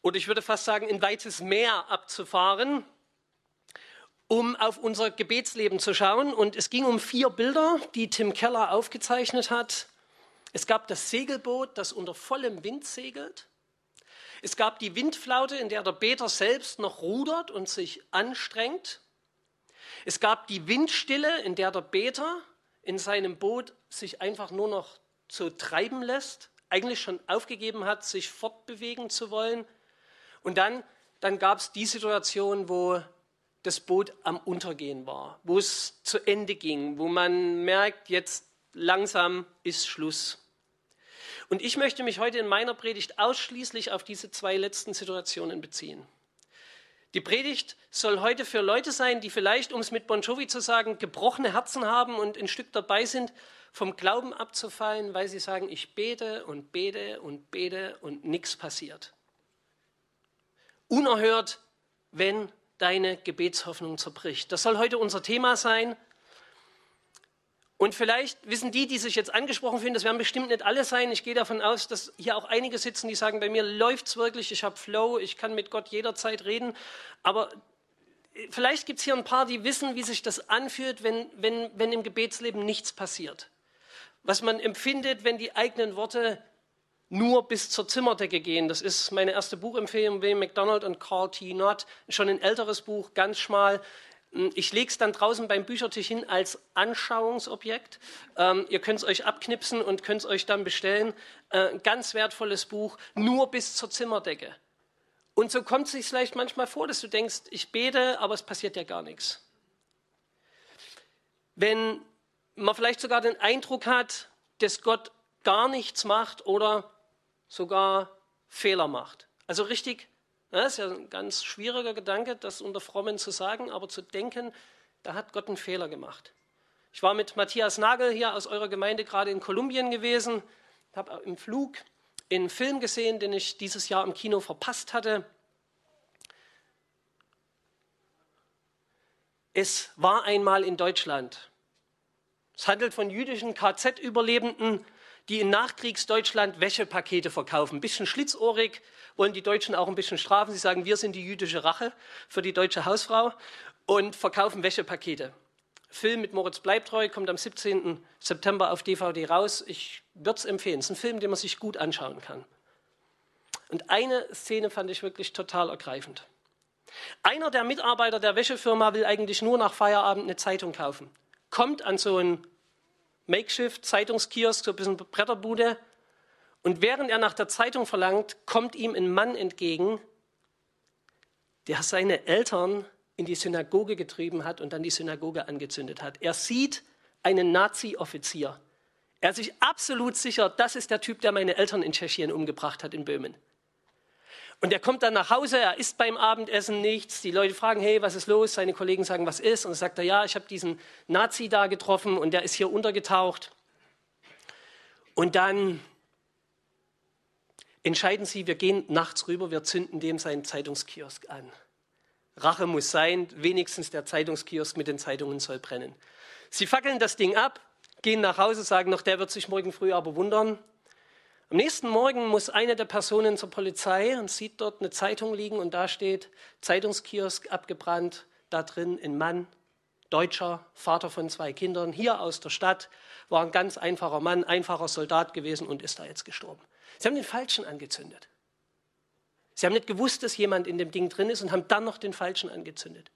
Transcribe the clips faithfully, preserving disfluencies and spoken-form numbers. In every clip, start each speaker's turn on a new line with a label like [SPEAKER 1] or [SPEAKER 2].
[SPEAKER 1] oder ich würde fast sagen, in weites Meer abzufahren, um auf unser Gebetsleben zu schauen. Und es ging um vier Bilder, die Tim Keller aufgezeichnet hat. Es gab das Segelboot, das unter vollem Wind segelt. Es gab die Windflaute, in der der Beter selbst noch rudert und sich anstrengt. Es gab die Windstille, in der der Beter in seinem Boot sich einfach nur noch so treiben lässt, eigentlich schon aufgegeben hat, sich fortbewegen zu wollen. Und dann, dann gab es die Situation, wo das Boot am Untergehen war, wo es zu Ende ging, wo man merkt, jetzt langsam ist Schluss. Und ich möchte mich heute in meiner Predigt ausschließlich auf diese zwei letzten Situationen beziehen. Die Predigt soll heute für Leute sein, die vielleicht, um es mit Bon Jovi zu sagen, gebrochene Herzen haben und ein Stück dabei sind, vom Glauben abzufallen, weil sie sagen, ich bete und bete und bete und nichts passiert. Unerhört, wenn deine Gebetshoffnung zerbricht. Das soll heute unser Thema sein. Und vielleicht wissen die, die sich jetzt angesprochen fühlen, das werden bestimmt nicht alle sein. Ich gehe davon aus, dass hier auch einige sitzen, die sagen, bei mir läuft es wirklich, ich habe Flow, ich kann mit Gott jederzeit reden. Aber vielleicht gibt es hier ein paar, die wissen, wie sich das anfühlt, wenn, wenn, wenn im Gebetsleben nichts passiert. Was man empfindet, wenn die eigenen Worte nur bis zur Zimmerdecke gehen. Das ist meine erste Buchempfehlung, William MacDonald und Carl T. Nott. Schon ein älteres Buch, ganz schmal. Ich lege es dann draußen beim Büchertisch hin als Anschauungsobjekt. Ähm, ihr könnt es euch abknipsen und könnt es euch dann bestellen. Äh, ein ganz wertvolles Buch, nur bis zur Zimmerdecke. Und so kommt es sich vielleicht manchmal vor, dass du denkst, ich bete, aber es passiert ja gar nichts. Wenn man vielleicht sogar den Eindruck hat, dass Gott gar nichts macht oder sogar Fehler macht. Also richtig. Das ist ja ein ganz schwieriger Gedanke, das unter Frommen zu sagen, aber zu denken, da hat Gott einen Fehler gemacht. Ich war mit Matthias Nagel hier aus eurer Gemeinde gerade in Kolumbien gewesen, habe im Flug einen Film gesehen, den ich dieses Jahr im Kino verpasst hatte. Es war einmal in Deutschland. Es handelt von jüdischen K Z-Überlebenden, die in Nachkriegsdeutschland Wäschepakete verkaufen. Ein bisschen schlitzohrig, wollen die Deutschen auch ein bisschen strafen. Sie sagen, wir sind die jüdische Rache für die deutsche Hausfrau und verkaufen Wäschepakete. Film mit Moritz Bleibtreu kommt am siebzehnten September auf D V D raus. Ich würde es empfehlen. Es ist ein Film, den man sich gut anschauen kann. Und eine Szene fand ich wirklich total ergreifend. Einer der Mitarbeiter der Wäschefirma will eigentlich nur nach Feierabend eine Zeitung kaufen. Kommt an so einen Makeshift-Zeitungskiosk, so ein bisschen Bretterbude. Und während er nach der Zeitung verlangt, kommt ihm ein Mann entgegen, der seine Eltern in die Synagoge getrieben hat und dann die Synagoge angezündet hat. Er sieht einen Nazi-Offizier. Er ist sich absolut sicher, das ist der Typ, der meine Eltern in Tschechien umgebracht hat, in Böhmen. Und er kommt dann nach Hause, er isst beim Abendessen nichts. Die Leute fragen, hey, was ist los? Seine Kollegen sagen, was ist? Und dann sagt er, ja, ich habe diesen Nazi da getroffen und der ist hier untergetaucht. Und dann entscheiden sie, wir gehen nachts rüber, wir zünden dem seinen Zeitungskiosk an. Rache muss sein, wenigstens der Zeitungskiosk mit den Zeitungen soll brennen. Sie fackeln das Ding ab, gehen nach Hause, sagen noch, der wird sich morgen früh aber wundern. Am nächsten Morgen muss eine der Personen zur Polizei und sieht dort eine Zeitung liegen und da steht, Zeitungskiosk abgebrannt, da drin ein Mann, Deutscher, Vater von zwei Kindern, hier aus der Stadt, war ein ganz einfacher Mann, einfacher Soldat gewesen und ist da jetzt gestorben. Sie haben den Falschen angezündet. Sie haben nicht gewusst, dass jemand in dem Ding drin ist und haben dann noch den Falschen angezündet.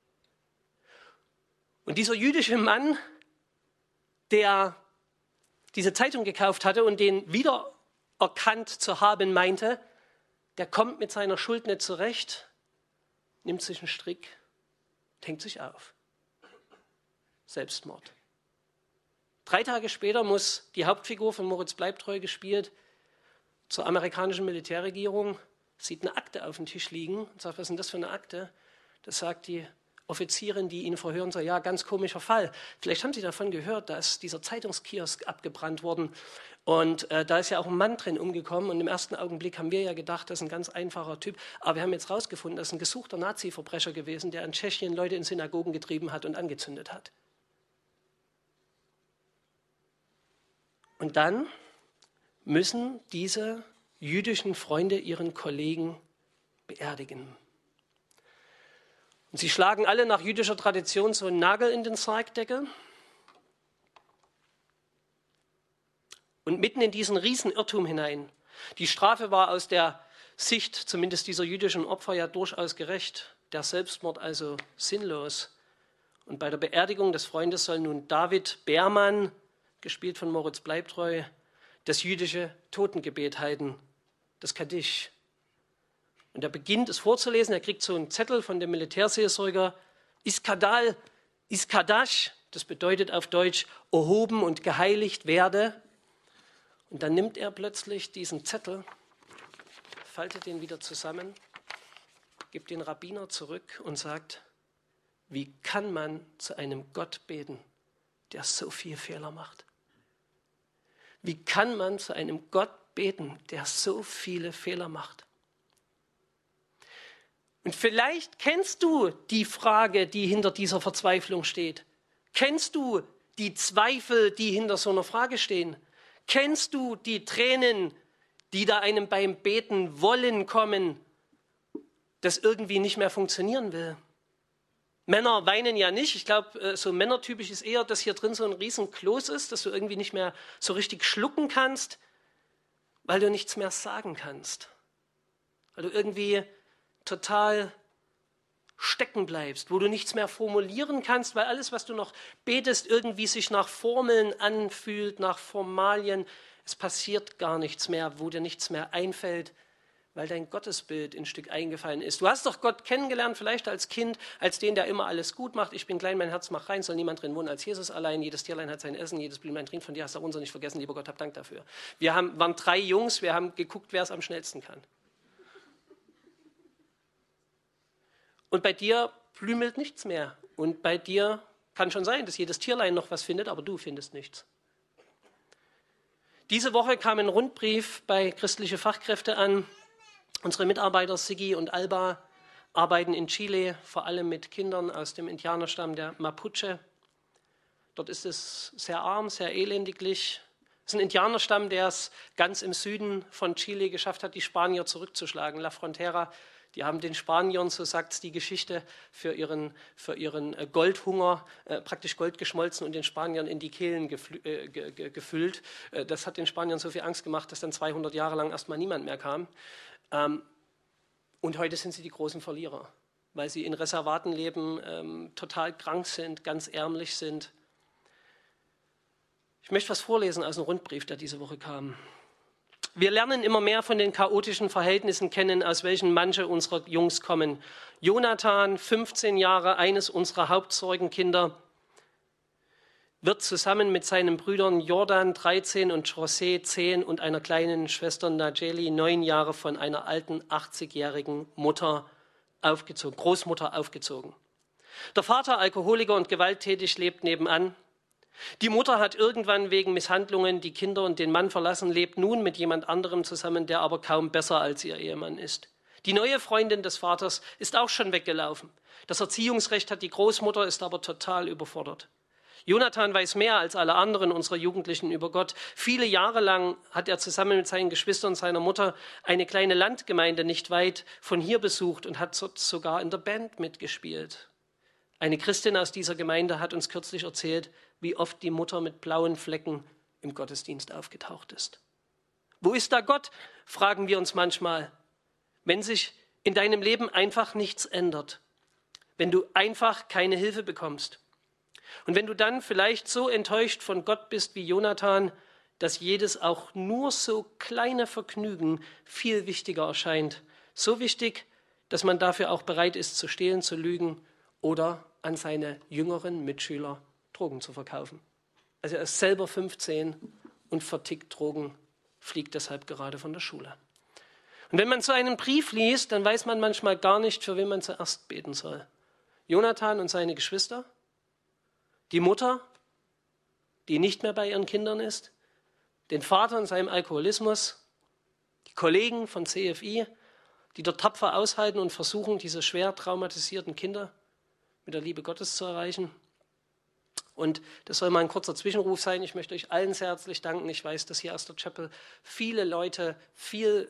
[SPEAKER 1] Und dieser jüdische Mann, der diese Zeitung gekauft hatte und den wieder erkannt zu haben meinte, der kommt mit seiner Schuld nicht zurecht, nimmt sich einen Strick, hängt sich auf. Selbstmord. Drei Tage später muss die Hauptfigur von Moritz Bleibtreu gespielt zur amerikanischen Militärregierung, sieht eine Akte auf dem Tisch liegen und sagt, was ist denn das für eine Akte? Das sagt die Offizierin, die ihn verhören, so, ja, ganz komischer Fall. Vielleicht haben Sie davon gehört, da ist dieser Zeitungskiosk abgebrannt worden und äh, da ist ja auch ein Mann drin umgekommen und im ersten Augenblick haben wir ja gedacht, das ist ein ganz einfacher Typ, aber wir haben jetzt rausgefunden, das ist ein gesuchter Nazi-Verbrecher gewesen, der in Tschechien Leute in Synagogen getrieben hat und angezündet hat. Und dann müssen diese jüdischen Freunde ihren Kollegen beerdigen. Und sie schlagen alle nach jüdischer Tradition so einen Nagel in den Sargdeckel. Und mitten in diesen Riesenirrtum hinein. Die Strafe war aus der Sicht zumindest dieser jüdischen Opfer ja durchaus gerecht. Der Selbstmord also sinnlos. Und bei der Beerdigung des Freundes soll nun David Beermann, gespielt von Moritz Bleibtreu, das jüdische Totengebet halten, das Kaddisch. Und er beginnt es vorzulesen, er kriegt so einen Zettel von dem Militärseelsorger, Iskadal, Iskadash, das bedeutet auf Deutsch, erhoben und geheiligt werde. Und dann nimmt er plötzlich diesen Zettel, faltet ihn wieder zusammen, gibt den Rabbiner zurück und sagt, wie kann man zu einem Gott beten, der so viel Fehler macht? Wie kann man zu einem Gott beten, der so viele Fehler macht? Und vielleicht kennst du die Frage, die hinter dieser Verzweiflung steht. Kennst du die Zweifel, die hinter so einer Frage stehen? Kennst du die Tränen, die da einem beim Beten wollen kommen, das irgendwie nicht mehr funktionieren will? Männer weinen ja nicht. Ich glaube, so männertypisch ist eher, dass hier drin so ein riesen Kloß ist, dass du irgendwie nicht mehr so richtig schlucken kannst, weil du nichts mehr sagen kannst. Weil du irgendwie total stecken bleibst, wo du nichts mehr formulieren kannst, weil alles, was du noch betest, irgendwie sich nach Formeln anfühlt, nach Formalien. Es passiert gar nichts mehr, wo dir nichts mehr einfällt, weil dein Gottesbild ein Stück eingefallen ist. Du hast doch Gott kennengelernt, vielleicht als Kind, als den, der immer alles gut macht. Ich bin klein, mein Herz macht rein, soll niemand drin wohnen als Jesus allein. Jedes Tierlein hat sein Essen, jedes Blümlein trinkt, von dir hast du unser nicht vergessen. Lieber Gott, hab Dank dafür. Wir haben, waren drei Jungs, wir haben geguckt, wer es am schnellsten kann. Und bei dir blümelt nichts mehr. Und bei dir kann schon sein, dass jedes Tierlein noch was findet, aber du findest nichts. Diese Woche kam ein Rundbrief bei Christliche Fachkräfte an. Unsere Mitarbeiter Sigi und Alba arbeiten in Chile, vor allem mit Kindern aus dem Indianerstamm der Mapuche. Dort ist es sehr arm, sehr elendiglich. Es ist ein Indianerstamm, der es ganz im Süden von Chile geschafft hat, die Spanier zurückzuschlagen. La Frontera, die haben den Spaniern, so sagt es die Geschichte, für ihren, für ihren Goldhunger äh, praktisch Gold geschmolzen und den Spaniern in die Kehlen geflü- äh, ge- ge- gefüllt. Äh, das hat den Spaniern so viel Angst gemacht, dass dann zweihundert Jahre lang erstmal niemand mehr kam. Ähm, und heute sind sie die großen Verlierer, weil sie in Reservaten leben, ähm, total krank sind, ganz ärmlich sind. Ich möchte was vorlesen aus einem Rundbrief, der diese Woche kam. Wir lernen immer mehr von den chaotischen Verhältnissen kennen, aus welchen manche unserer Jungs kommen. Jonathan, fünfzehn Jahre, eines unserer Hauptsorgenkinder, wird zusammen mit seinen Brüdern Jordan, dreizehn, und José, zehn, und einer kleinen Schwester Najeli, neun Jahre, von einer alten, achtzigjährigen Mutter aufgezogen, Großmutter aufgezogen. Der Vater, Alkoholiker und gewalttätig, lebt nebenan. Die Mutter hat irgendwann wegen Misshandlungen die Kinder und den Mann verlassen, lebt nun mit jemand anderem zusammen, der aber kaum besser als ihr Ehemann ist. Die neue Freundin des Vaters ist auch schon weggelaufen. Das Erziehungsrecht hat die Großmutter, ist aber total überfordert. Jonathan weiß mehr als alle anderen unserer Jugendlichen über Gott. Viele Jahre lang hat er zusammen mit seinen Geschwistern und seiner Mutter eine kleine Landgemeinde nicht weit von hier besucht und hat dort sogar in der Band mitgespielt. Eine Christin aus dieser Gemeinde hat uns kürzlich erzählt, wie oft die Mutter mit blauen Flecken im Gottesdienst aufgetaucht ist. Wo ist da Gott, fragen wir uns manchmal, wenn sich in deinem Leben einfach nichts ändert, wenn du einfach keine Hilfe bekommst. Und wenn du dann vielleicht so enttäuscht von Gott bist wie Jonathan, dass jedes auch nur so kleine Vergnügen viel wichtiger erscheint. So wichtig, dass man dafür auch bereit ist zu stehlen, zu lügen oder an seine jüngeren Mitschüler Drogen zu verkaufen. Also er ist selber fünfzehn und vertickt Drogen, fliegt deshalb gerade von der Schule. Und wenn man so einen Brief liest, dann weiß man manchmal gar nicht, für wen man zuerst beten soll. Jonathan und seine Geschwister, die Mutter, die nicht mehr bei ihren Kindern ist, den Vater in seinem Alkoholismus, die Kollegen von C F I, die dort tapfer aushalten und versuchen, diese schwer traumatisierten Kinder mit der Liebe Gottes zu erreichen. Und das soll mal ein kurzer Zwischenruf sein. Ich möchte euch allen sehr herzlich danken. Ich weiß, dass hier aus der Chapel viele Leute viel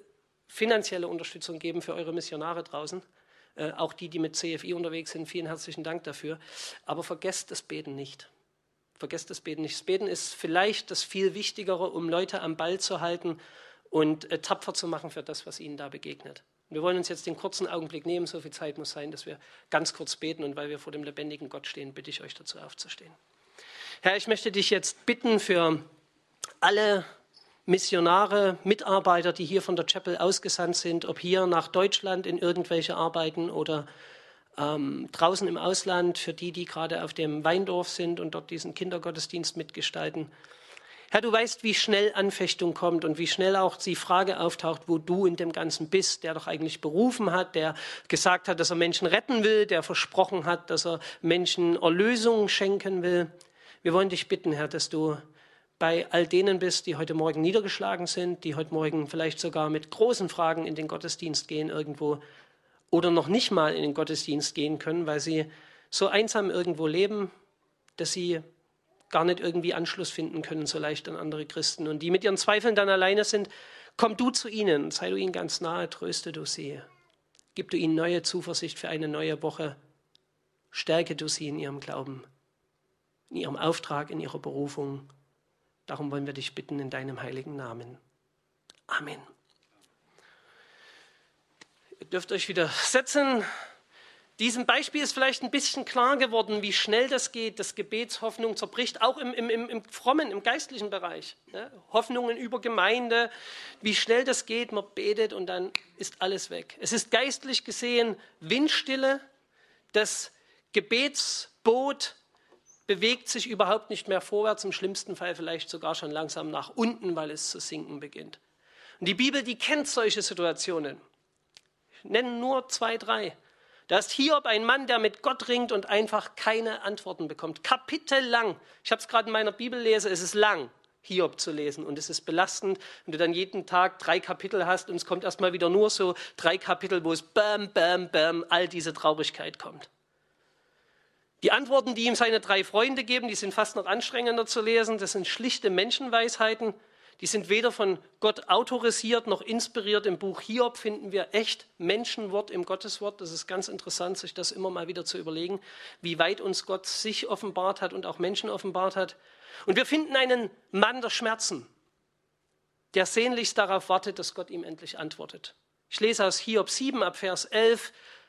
[SPEAKER 1] finanzielle Unterstützung geben für eure Missionare draußen. Äh, auch die, die mit C F I unterwegs sind, vielen herzlichen Dank dafür. Aber vergesst das Beten nicht. Vergesst das Beten nicht. Das Beten ist vielleicht das viel Wichtigere, um Leute am Ball zu halten und äh, tapfer zu machen für das, was ihnen da begegnet. Wir wollen uns jetzt den kurzen Augenblick nehmen, so viel Zeit muss sein, dass wir ganz kurz beten. Und weil wir vor dem lebendigen Gott stehen, bitte ich euch dazu aufzustehen. Herr, ich möchte dich jetzt bitten für alle Missionare, Mitarbeiter, die hier von der Chapel ausgesandt sind, ob hier nach Deutschland in irgendwelche Arbeiten oder ähm, draußen im Ausland, für die, die gerade auf dem Weindorf sind und dort diesen Kindergottesdienst mitgestalten. Herr, du weißt, wie schnell Anfechtung kommt und wie schnell auch die Frage auftaucht, wo du in dem Ganzen bist, der doch eigentlich berufen hat, der gesagt hat, dass er Menschen retten will, der versprochen hat, dass er Menschen Erlösung schenken will. Wir wollen dich bitten, Herr, dass du bei all denen bist, die heute Morgen niedergeschlagen sind, die heute Morgen vielleicht sogar mit großen Fragen in den Gottesdienst gehen irgendwo oder noch nicht mal in den Gottesdienst gehen können, weil sie so einsam irgendwo leben, dass sie gar nicht irgendwie Anschluss finden können so leicht an andere Christen. Und die mit ihren Zweifeln dann alleine sind, komm du zu ihnen, sei du ihnen ganz nahe, tröste du sie. Gib du ihnen neue Zuversicht für eine neue Woche. Stärke du sie in ihrem Glauben, in ihrem Auftrag, in ihrer Berufung. Darum wollen wir dich bitten in deinem heiligen Namen. Amen. Ihr dürft euch wieder setzen. Diesem Beispiel ist vielleicht ein bisschen klar geworden, wie schnell das geht, dass Gebetshoffnung zerbricht, auch im, im, im, im frommen, im geistlichen Bereich. Ja, Hoffnungen über Gemeinde, wie schnell das geht, man betet und dann ist alles weg. Es ist geistlich gesehen Windstille, das Gebetsboot bewegt sich überhaupt nicht mehr vorwärts, im schlimmsten Fall vielleicht sogar schon langsam nach unten, weil es zu sinken beginnt. Und die Bibel, die kennt solche Situationen. Ich nenne nur zwei, drei. Da ist Hiob ein Mann, der mit Gott ringt und einfach keine Antworten bekommt. Kapitellang. Ich habe es gerade in meiner Bibel lese, es ist lang, Hiob zu lesen. Und es ist belastend, wenn du dann jeden Tag drei Kapitel hast und es kommt erstmal wieder nur so drei Kapitel, wo es bam, bam, bam, all diese Traurigkeit kommt. Die Antworten, die ihm seine drei Freunde geben, die sind fast noch anstrengender zu lesen. Das sind schlichte Menschenweisheiten. Die sind weder von Gott autorisiert noch inspiriert. Im Buch Hiob finden wir echt Menschenwort im Gotteswort. Das ist ganz interessant, sich das immer mal wieder zu überlegen, wie weit uns Gott sich offenbart hat und auch Menschen offenbart hat. Und wir finden einen Mann der Schmerzen, der sehnlichst darauf wartet, dass Gott ihm endlich antwortet. Ich lese aus Hiob sieben ab Vers elf.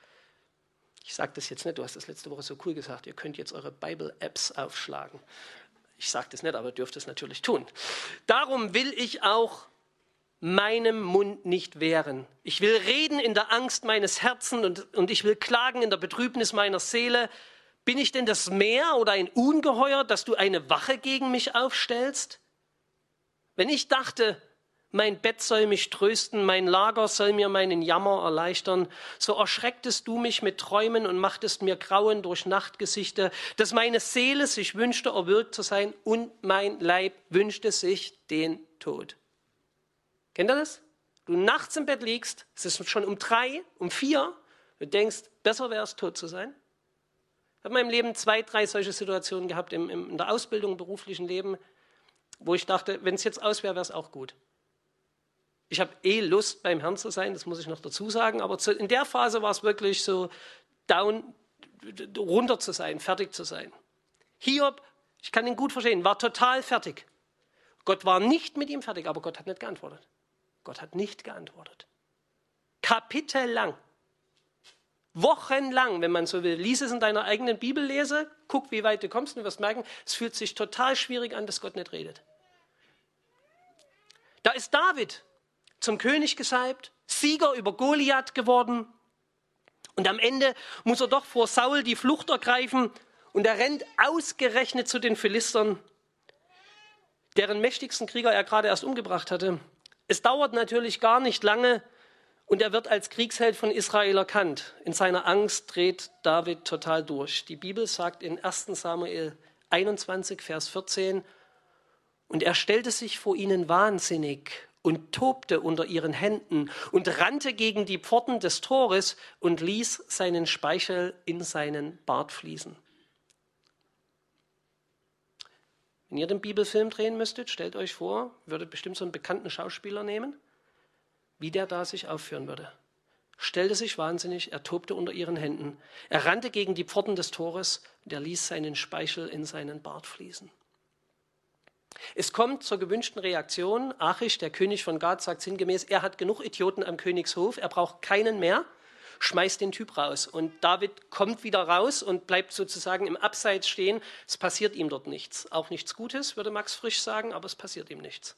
[SPEAKER 1] Ich sage das jetzt nicht, du hast das letzte Woche so cool gesagt, ihr könnt jetzt eure Bible-Apps aufschlagen. Ich sage das nicht, aber ihr dürft es natürlich tun. Darum will ich auch meinem Mund nicht wehren. Ich will reden in der Angst meines Herzens und, und ich will klagen in der Betrübnis meiner Seele. Bin ich denn das Meer oder ein Ungeheuer, dass du eine Wache gegen mich aufstellst? Wenn ich dachte, mein Bett soll mich trösten, mein Lager soll mir meinen Jammer erleichtern, so erschrecktest du mich mit Träumen und machtest mir Grauen durch Nachtgesichter, dass meine Seele sich wünschte, erwürgt zu sein und mein Leib wünschte sich den Tod. Kennt ihr das? Du nachts im Bett liegst, es ist schon um drei, um vier, du denkst, besser wäre es, tot zu sein. Ich habe in meinem Leben zwei, drei solche Situationen gehabt, im, im, in der Ausbildung, im beruflichen Leben, wo ich dachte, wenn es jetzt aus wäre, wäre es auch gut. Ich habe eh Lust, beim Herrn zu sein, das muss ich noch dazu sagen, aber zu, in der Phase war es wirklich so, down, runter zu sein, fertig zu sein. Hiob, ich kann ihn gut verstehen, war total fertig. Gott war nicht mit ihm fertig, aber Gott hat nicht geantwortet. Gott hat nicht geantwortet. Kapitellang, wochenlang, wenn man so will. Lies es in deiner eigenen Bibel, lese, guck, wie weit du kommst und du wirst merken, es fühlt sich total schwierig an, dass Gott nicht redet. Da ist David zum König gesalbt, Sieger über Goliath geworden und am Ende muss er doch vor Saul die Flucht ergreifen und er rennt ausgerechnet zu den Philistern, deren mächtigsten Krieger er gerade erst umgebracht hatte. Es dauert natürlich gar nicht lange und er wird als Kriegsheld von Israel erkannt. In seiner Angst dreht David total durch. Die Bibel sagt in erster Samuel einundzwanzig, Vers vierzehn, und er stellte sich vor ihnen wahnsinnig und tobte unter ihren Händen und rannte gegen die Pforten des Tores und ließ seinen Speichel in seinen Bart fließen. Wenn ihr den Bibelfilm drehen müsstet, stellt euch vor, würdet bestimmt so einen bekannten Schauspieler nehmen, wie der da sich aufführen würde. Stellte sich wahnsinnig, er tobte unter ihren Händen. Er rannte gegen die Pforten des Tores und er ließ seinen Speichel in seinen Bart fließen. Es kommt zur gewünschten Reaktion. Achish, der König von Gath, sagt sinngemäß, er hat genug Idioten am Königshof, er braucht keinen mehr, schmeißt den Typ raus. Und David kommt wieder raus und bleibt sozusagen im Abseits stehen. Es passiert ihm dort nichts. Auch nichts Gutes, würde Max Frisch sagen, aber es passiert ihm nichts.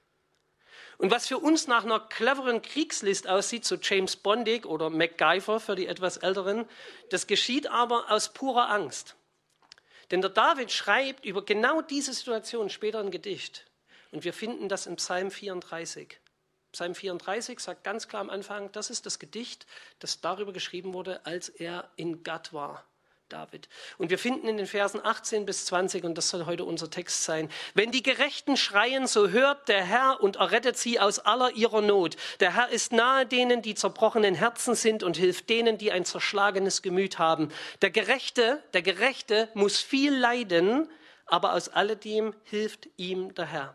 [SPEAKER 1] Und was für uns nach einer cleveren Kriegslist aussieht, so James Bondig oder MacGyver für die etwas Älteren, das geschieht aber aus purer Angst. Denn der David schreibt über genau diese Situation später ein Gedicht. Und wir finden das in Psalm vierunddreißig. Psalm vierunddreißig sagt ganz klar am Anfang, das ist das Gedicht, das darüber geschrieben wurde, als er in Gath war, David. Und wir finden in den Versen achtzehn bis zwanzig, und das soll heute unser Text sein, wenn die Gerechten schreien, so hört der Herr und errettet sie aus aller ihrer Not. Der Herr ist nahe denen, die zerbrochenen Herzen sind und hilft denen, die ein zerschlagenes Gemüt haben. Der Gerechte, der Gerechte muss viel leiden, aber aus alledem hilft ihm der Herr.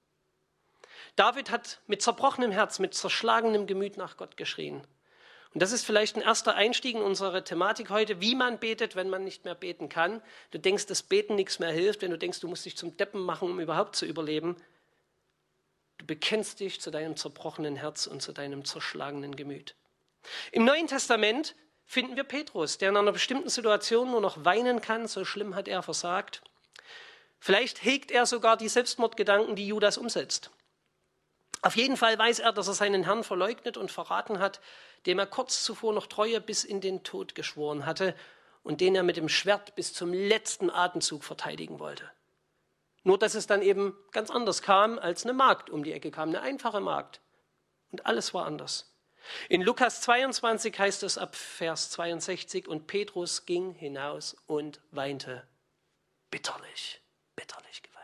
[SPEAKER 1] David hat mit zerbrochenem Herz, mit zerschlagenem Gemüt nach Gott geschrien. Und das ist vielleicht ein erster Einstieg in unsere Thematik heute, wie man betet, wenn man nicht mehr beten kann. Du denkst, dass Beten nichts mehr hilft, wenn du denkst, du musst dich zum Deppen machen, um überhaupt zu überleben. Du bekennst dich zu deinem zerbrochenen Herz und zu deinem zerschlagenen Gemüt. Im Neuen Testament finden wir Petrus, der in einer bestimmten Situation nur noch weinen kann, so schlimm hat er versagt. Vielleicht hegt er sogar die Selbstmordgedanken, die Judas umsetzt. Auf jeden Fall weiß er, dass er seinen Herrn verleugnet und verraten hat, dem er kurz zuvor noch Treue bis in den Tod geschworen hatte und den er mit dem Schwert bis zum letzten Atemzug verteidigen wollte. Nur, dass es dann eben ganz anders kam, als eine Magd um die Ecke kam, eine einfache Magd. Und alles war anders. In Lukas zweiundzwanzig heißt es ab Vers zweiundsechzig, und Petrus ging hinaus und weinte bitterlich, bitterlich geweint.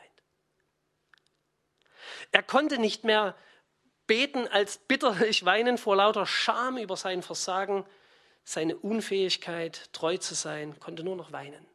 [SPEAKER 1] Er konnte nicht mehr beten als bitterlich weinen vor lauter Scham über sein Versagen, seine Unfähigkeit, treu zu sein, konnte nur noch weinen.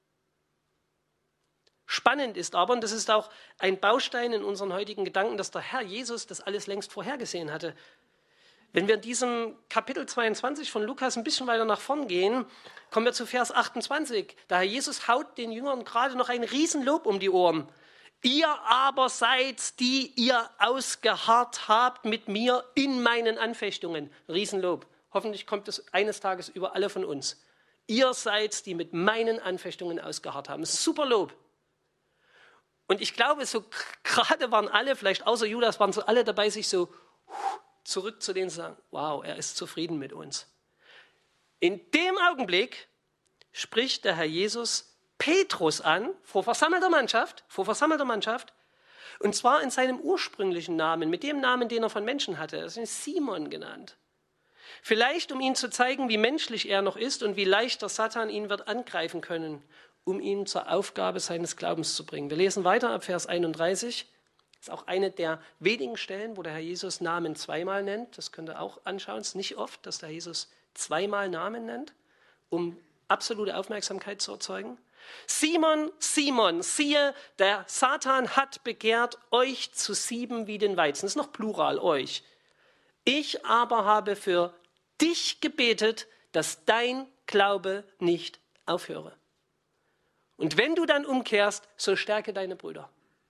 [SPEAKER 1] Spannend ist aber, und das ist auch ein Baustein in unseren heutigen Gedanken, dass der Herr Jesus das alles längst vorhergesehen hatte. Wenn wir in diesem Kapitel zweiundzwanzig von Lukas ein bisschen weiter nach vorn gehen, kommen wir zu Vers achtundzwanzig. Der Herr Jesus haut den Jüngern gerade noch ein Riesenlob um die Ohren. Ihr aber seid, die ihr ausgeharrt habt mit mir in meinen Anfechtungen. Riesenlob. Hoffentlich kommt es eines Tages über alle von uns. Ihr seid, die mit meinen Anfechtungen ausgeharrt haben. Das ist super Lob. Und ich glaube, so gerade waren alle, vielleicht außer Judas, waren so alle dabei, sich so zurück zu denen zu sagen, wow, er ist zufrieden mit uns. In dem Augenblick spricht der Herr Jesus Petrus an, vor versammelter Mannschaft, vor versammelter Mannschaft, und zwar in seinem ursprünglichen Namen, mit dem Namen, den er von Menschen hatte. Er ist Simon genannt. Vielleicht, um ihm zu zeigen, wie menschlich er noch ist und wie leicht der Satan ihn wird angreifen können, um ihn zur Aufgabe seines Glaubens zu bringen. Wir lesen weiter ab Vers einunddreißig. Das ist auch eine der wenigen Stellen, wo der Herr Jesus Namen zweimal nennt. Das könnt ihr auch anschauen. Es ist nicht oft, dass der Herr Jesus zweimal Namen nennt, um absolute Aufmerksamkeit zu erzeugen. Simon, Simon, siehe, der Satan hat begehrt, euch zu sieben wie den Weizen. Das ist noch Plural, euch. Ich aber habe für dich gebetet, dass dein Glaube nicht aufhöre. Und wenn du dann umkehrst, so stärke deine Brüder.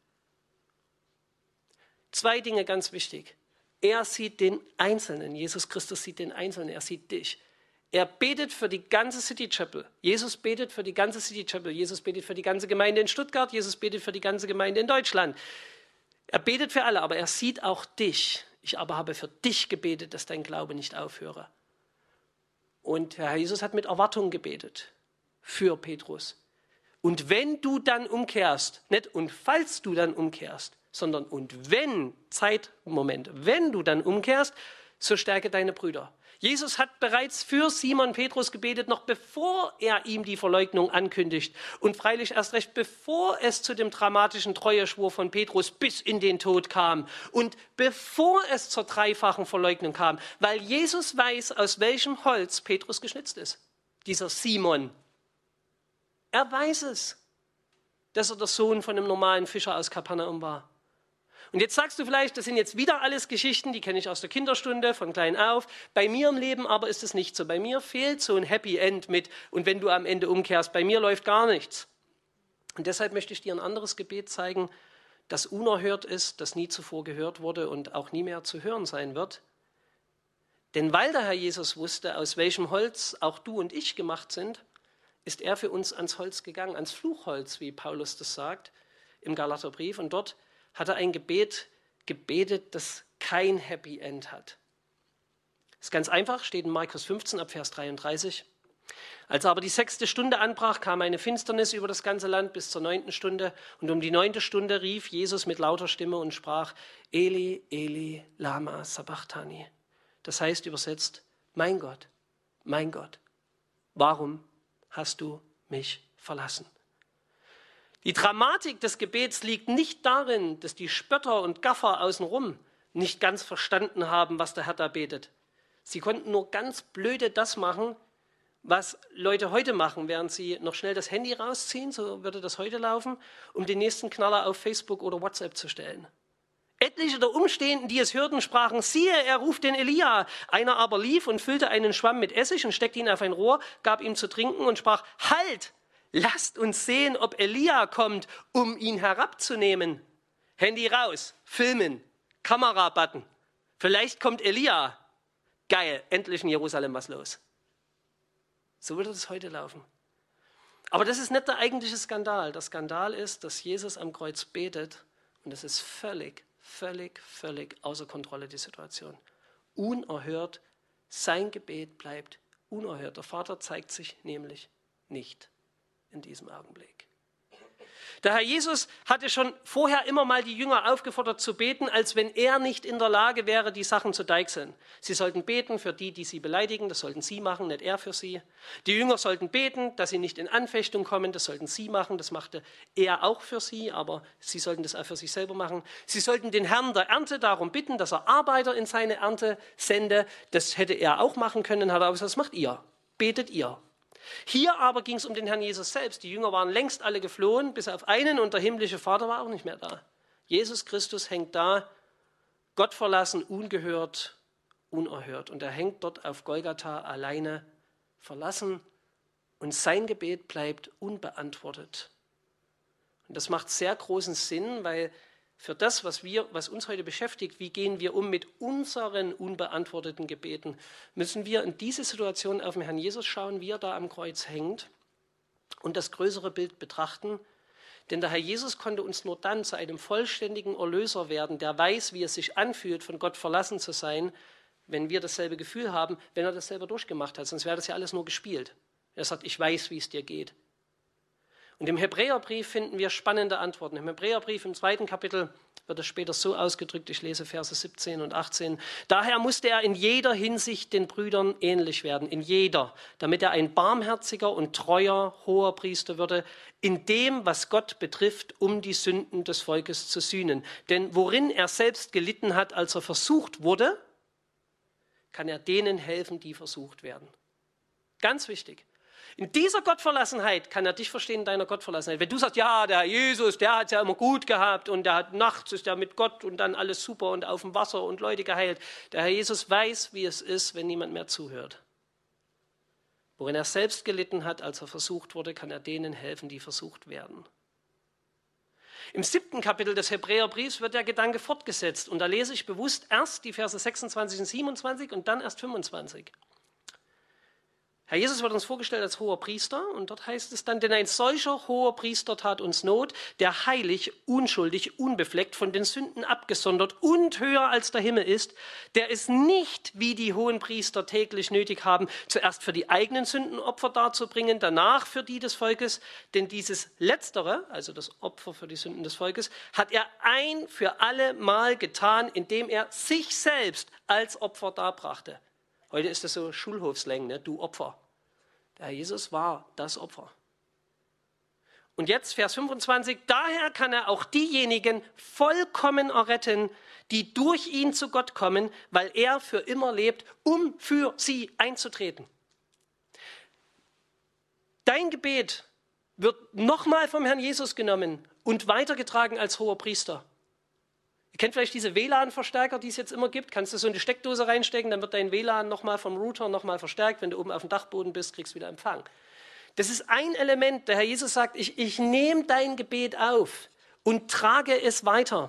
[SPEAKER 1] Zwei Dinge ganz wichtig. Er sieht den Einzelnen. Jesus Christus sieht den Einzelnen. Er sieht dich. Er betet für die ganze City Chapel. Jesus betet für die ganze City Chapel. Jesus betet für die ganze Gemeinde in Stuttgart. Jesus betet für die ganze Gemeinde in Deutschland. Er betet für alle, aber er sieht auch dich. Ich aber habe für dich gebetet, dass dein Glaube nicht aufhöre. Und Herr Jesus hat mit Erwartung gebetet für Petrus. Und wenn du dann umkehrst, nicht und falls du dann umkehrst, sondern und wenn, Zeitmoment, wenn du dann umkehrst, so stärke deine Brüder. Jesus hat bereits für Simon Petrus gebetet, noch bevor er ihm die Verleugnung ankündigt. Und freilich erst recht, bevor es zu dem dramatischen Treueschwur von Petrus bis in den Tod kam. Und bevor es zur dreifachen Verleugnung kam. Weil Jesus weiß, aus welchem Holz Petrus geschnitzt ist. Dieser Simon. Er weiß es, dass er der Sohn von einem normalen Fischer aus Kapernaum war. Und jetzt sagst du vielleicht, das sind jetzt wieder alles Geschichten, die kenne ich aus der Kinderstunde, von klein auf. Bei mir im Leben aber ist es nicht so. Bei mir fehlt so ein Happy End mit, und wenn du am Ende umkehrst, bei mir läuft gar nichts. Und deshalb möchte ich dir ein anderes Gebet zeigen, das unerhört ist, das nie zuvor gehört wurde und auch nie mehr zu hören sein wird. Denn weil der Herr Jesus wusste, aus welchem Holz auch du und ich gemacht sind, ist er für uns ans Holz gegangen, ans Fluchholz, wie Paulus das sagt im Galaterbrief. Und dort hat er ein Gebet gebetet, das kein Happy End hat. Das ist ganz einfach, steht in Markus fünfzehn ab Vers dreiunddreißig. Als aber die sechste Stunde anbrach, kam eine Finsternis über das ganze Land bis zur neunten Stunde. Und um die neunte Stunde rief Jesus mit lauter Stimme und sprach, Eli, Eli, lama sabachthani. Das heißt übersetzt, mein Gott, mein Gott, warum hast du mich verlassen? Die Dramatik des Gebets liegt nicht darin, dass die Spötter und Gaffer außenrum nicht ganz verstanden haben, was der Herr da betet. Sie konnten nur ganz blöde das machen, was Leute heute machen, während sie noch schnell das Handy rausziehen, so würde das heute laufen, um den nächsten Knaller auf Facebook oder WhatsApp zu stellen. Etliche der Umstehenden, die es hörten, sprachen, siehe, er ruft den Elia. Einer aber lief und füllte einen Schwamm mit Essig und steckte ihn auf ein Rohr, gab ihm zu trinken und sprach, halt, lasst uns sehen, ob Elia kommt, um ihn herabzunehmen. Handy raus, filmen, Kamera-Button. Vielleicht kommt Elia. Geil, endlich in Jerusalem was los. So würde das heute laufen. Aber das ist nicht der eigentliche Skandal. Der Skandal ist, dass Jesus am Kreuz betet und es ist völlig, völlig, völlig außer Kontrolle, die Situation. Unerhört, sein Gebet bleibt unerhört. Der Vater zeigt sich nämlich nicht in diesem Augenblick. Der Herr Jesus hatte schon vorher immer mal die Jünger aufgefordert zu beten, als wenn er nicht in der Lage wäre, die Sachen zu deichseln. Sie sollten beten für die, die sie beleidigen, das sollten sie machen, nicht er für sie. Die Jünger sollten beten, dass sie nicht in Anfechtung kommen, das sollten sie machen, das machte er auch für sie, aber sie sollten das auch für sich selber machen. Sie sollten den Herrn der Ernte darum bitten, dass er Arbeiter in seine Ernte sende, das hätte er auch machen können, hat er aber gesagt, das macht ihr, betet ihr. Hier aber ging es um den Herrn Jesus selbst. Die Jünger waren längst alle geflohen, bis auf einen, und der himmlische Vater war auch nicht mehr da. Jesus Christus hängt da, Gott verlassen, ungehört, unerhört. Und er hängt dort auf Golgatha alleine, verlassen, und sein Gebet bleibt unbeantwortet. Und das macht sehr großen Sinn, weil für das, was, wir, was uns heute beschäftigt, wie gehen wir um mit unseren unbeantworteten Gebeten, müssen wir in diese Situation auf den Herrn Jesus schauen, wie er da am Kreuz hängt, und das größere Bild betrachten. Denn der Herr Jesus konnte uns nur dann zu einem vollständigen Erlöser werden, der weiß, wie es sich anfühlt, von Gott verlassen zu sein, wenn wir dasselbe Gefühl haben, wenn er das selber durchgemacht hat. Sonst wäre das ja alles nur gespielt. Er sagt, ich weiß, wie es dir geht. Und im Hebräerbrief finden wir spannende Antworten. Im Hebräerbrief im zweiten Kapitel wird es später so ausgedrückt, ich lese Verse siebzehn und achtzehn. Daher musste er in jeder Hinsicht den Brüdern ähnlich werden, in jeder, damit er ein barmherziger und treuer Hoherpriester würde, in dem, was Gott betrifft, um die Sünden des Volkes zu sühnen. Denn worin er selbst gelitten hat, als er versucht wurde, kann er denen helfen, die versucht werden. Ganz wichtig. In dieser Gottverlassenheit kann er dich verstehen, in deiner Gottverlassenheit. Wenn du sagst, ja, der Jesus, der hat es ja immer gut gehabt und der hat nachts ist er mit Gott und dann alles super und auf dem Wasser und Leute geheilt. Der Herr Jesus weiß, wie es ist, wenn niemand mehr zuhört. Worin er selbst gelitten hat, als er versucht wurde, kann er denen helfen, die versucht werden. Im siebten Kapitel des Hebräerbriefs wird der Gedanke fortgesetzt. Und da lese ich bewusst erst die Verse sechsundzwanzig und siebenundzwanzig und dann erst fünfundzwanzig. Herr Jesus wird uns vorgestellt als hoher Priester, und dort heißt es dann, denn ein solcher hoher Priester tat uns Not, der heilig, unschuldig, unbefleckt, von den Sünden abgesondert und höher als der Himmel ist, der es nicht, wie die hohen Priester täglich nötig haben, zuerst für die eigenen Sünden Opfer darzubringen, danach für die des Volkes, denn dieses Letztere, also das Opfer für die Sünden des Volkes, hat er ein für alle Mal getan, indem er sich selbst als Opfer darbrachte. Heute ist das so Schulhofslang, ne? Du Opfer. Der Herr Jesus war das Opfer. Und jetzt Vers fünfundzwanzig, daher kann er auch diejenigen vollkommen erretten, die durch ihn zu Gott kommen, weil er für immer lebt, um für sie einzutreten. Dein Gebet wird nochmal vom Herrn Jesus genommen und weitergetragen als hoher Priester. Ihr kennt vielleicht diese W L A N-Verstärker, die es jetzt immer gibt. Kannst du so in die Steckdose reinstecken, dann wird dein W L A N nochmal vom Router nochmal verstärkt. Wenn du oben auf dem Dachboden bist, kriegst du wieder Empfang. Das ist ein Element. Der Herr Jesus sagt, ich, ich nehme dein Gebet auf und trage es weiter.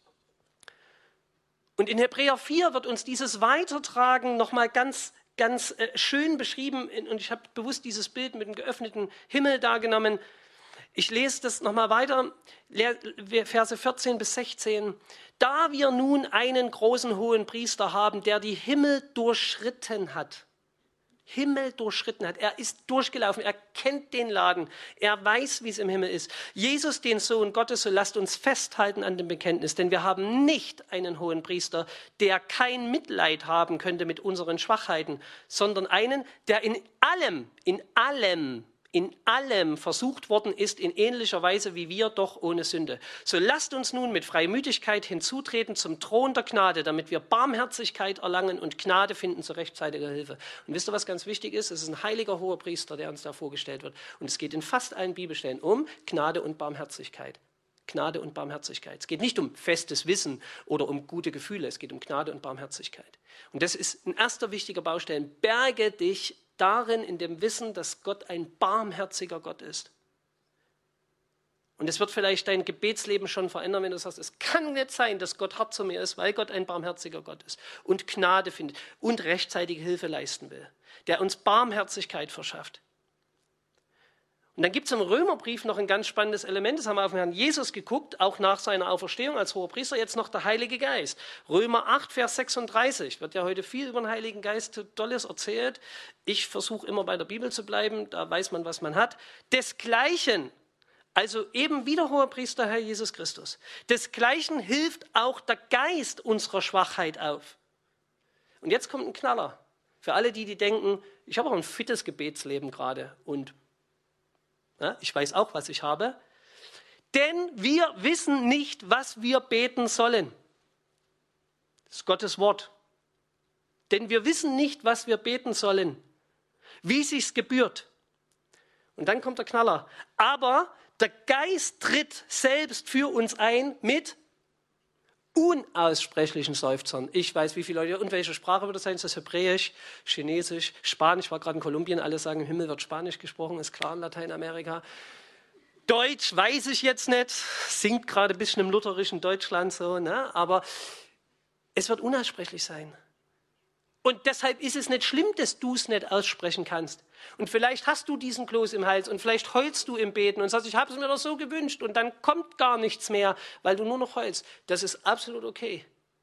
[SPEAKER 1] Und in Hebräer vier wird uns dieses Weitertragen nochmal ganz, ganz äh, schön beschrieben. Und ich habe bewusst dieses Bild mit dem geöffneten Himmel da genommen. Ich lese das nochmal weiter, Verse vierzehn bis sechzehn. Da wir nun einen großen hohen Priester haben, der die Himmel durchschritten hat. Himmel durchschritten hat. Er ist durchgelaufen, er kennt den Laden, er weiß, wie es im Himmel ist. Jesus, den Sohn Gottes, so lasst uns festhalten an dem Bekenntnis, denn wir haben nicht einen hohen Priester, der kein Mitleid haben könnte mit unseren Schwachheiten, sondern einen, der in allem, in allem, in allem versucht worden ist, in ähnlicher Weise wie wir, doch ohne Sünde. So lasst uns nun mit Freimütigkeit hinzutreten zum Thron der Gnade, damit wir Barmherzigkeit erlangen und Gnade finden zu rechtzeitiger Hilfe. Und wisst ihr, was ganz wichtig ist? Es ist ein heiliger hoher Priester, der uns da vorgestellt wird. Und es geht in fast allen Bibelstellen um Gnade und Barmherzigkeit. Gnade und Barmherzigkeit. Es geht nicht um festes Wissen oder um gute Gefühle, es geht um Gnade und Barmherzigkeit. Und das ist ein erster wichtiger Baustein. Berge dich darin, in dem Wissen, dass Gott ein barmherziger Gott ist. Und es wird vielleicht dein Gebetsleben schon verändern, wenn du sagst, es kann nicht sein, dass Gott hart zu mir ist, weil Gott ein barmherziger Gott ist und Gnade findet und rechtzeitige Hilfe leisten will, der uns Barmherzigkeit verschafft. Und dann gibt es im Römerbrief noch ein ganz spannendes Element, das haben wir auf den Herrn Jesus geguckt, auch nach seiner Auferstehung als hoher Priester, jetzt noch der Heilige Geist. Römer acht, Vers sechsunddreißig, wird ja heute viel über den Heiligen Geist Tolles erzählt. Ich versuche immer bei der Bibel zu bleiben, da weiß man, was man hat. Desgleichen, also eben wieder hoher Priester, Herr Jesus Christus, desgleichen hilft auch der Geist unserer Schwachheit auf. Und jetzt kommt ein Knaller. Für alle die, die denken, ich habe auch ein fittes Gebetsleben gerade und ja, ich weiß auch, was ich habe. Denn wir wissen nicht, was wir beten sollen. Das ist Gottes Wort. Denn wir wissen nicht, was wir beten sollen, wie sich's gebührt. Und dann kommt der Knaller. Aber der Geist tritt selbst für uns ein mit unaussprechlichen Seufzern. Ich weiß, wie viele Leute, und welche Sprache wird das sein? Ist das Hebräisch, Chinesisch, Spanisch? Ich war gerade in Kolumbien, alle sagen, im Himmel wird Spanisch gesprochen, ist klar in Lateinamerika. Deutsch weiß ich jetzt nicht, singt gerade ein bisschen im lutherischen Deutschland so, ne? Aber es wird unaussprechlich sein. Und deshalb ist es nicht schlimm, dass du es nicht aussprechen kannst. Und vielleicht hast du diesen Kloß im Hals und vielleicht heulst du im Beten und sagst, ich habe es mir doch so gewünscht und dann kommt gar nichts mehr, weil du nur noch heulst. Das ist absolut okay.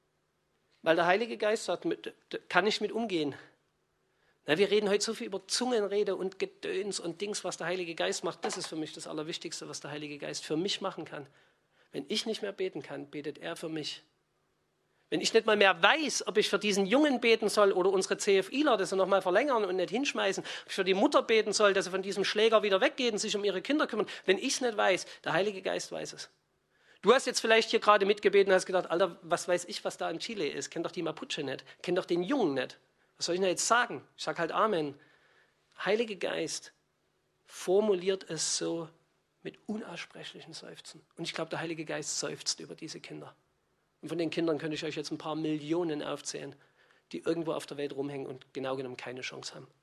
[SPEAKER 1] Weil der Heilige Geist sagt, mit, kann ich mit umgehen. Na, wir reden heute so viel über Zungenrede und Gedöns und Dings, was der Heilige Geist macht. Das ist für mich das Allerwichtigste, was der Heilige Geist für mich machen kann. Wenn ich nicht mehr beten kann, betet er für mich. Wenn ich nicht mal mehr weiß, ob ich für diesen Jungen beten soll oder unsere CFIler, dass sie noch mal verlängern und nicht hinschmeißen, ob ich für die Mutter beten soll, dass sie von diesem Schläger wieder weggehen und sich um ihre Kinder kümmern. Wenn ich es nicht weiß, der Heilige Geist weiß es. Du hast jetzt vielleicht hier gerade mitgebeten und hast gedacht, Alter, was weiß ich, was da in Chile ist? Kennt doch die Mapuche nicht, kennt doch den Jungen nicht. Was soll ich denn jetzt sagen? Ich sage halt Amen. Heilige Geist formuliert es so mit unaussprechlichen Seufzen. Und ich glaube, der Heilige Geist seufzt über diese Kinder. Und von den Kindern könnte ich euch jetzt ein paar Millionen aufzählen, die irgendwo auf der Welt rumhängen und genau genommen keine Chance haben.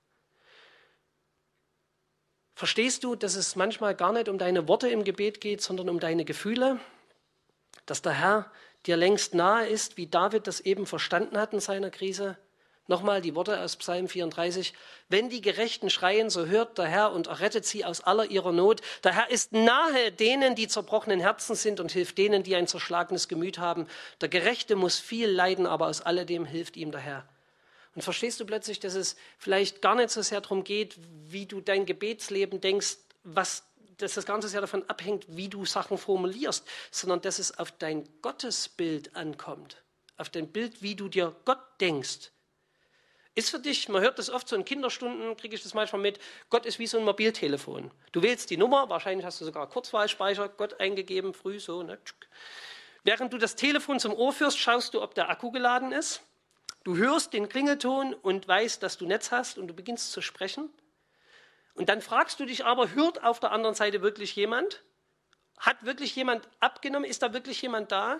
[SPEAKER 1] Verstehst du, dass es manchmal gar nicht um deine Worte im Gebet geht, sondern um deine Gefühle? Dass der Herr dir längst nahe ist, wie David das eben verstanden hat in seiner Krise? Nochmal die Worte aus Psalm vierunddreißig. Wenn die Gerechten schreien, so hört der Herr und errettet sie aus aller ihrer Not. Der Herr ist nahe denen, die zerbrochenen Herzen sind und hilft denen, die ein zerschlagenes Gemüt haben. Der Gerechte muss viel leiden, aber aus alledem hilft ihm der Herr. Und verstehst du plötzlich, dass es vielleicht gar nicht so sehr darum geht, wie du dein Gebetsleben denkst, was, dass das Ganze sehr davon abhängt, wie du Sachen formulierst, sondern dass es auf dein Gottesbild ankommt, auf dein Bild, wie du dir Gott denkst. Ist für dich, man hört das oft so in Kinderstunden, kriege ich das manchmal mit, Gott ist wie so ein Mobiltelefon. Du wählst die Nummer, wahrscheinlich hast du sogar Kurzwahlspeicher, Gott eingegeben, früh so. Ne? Während du das Telefon zum Ohr führst, schaust du, ob der Akku geladen ist. Du hörst den Klingelton und weißt, dass du Netz hast und du beginnst zu sprechen. Und dann fragst du dich aber, hört auf der anderen Seite wirklich jemand? Hat wirklich jemand abgenommen? Ist da wirklich jemand da?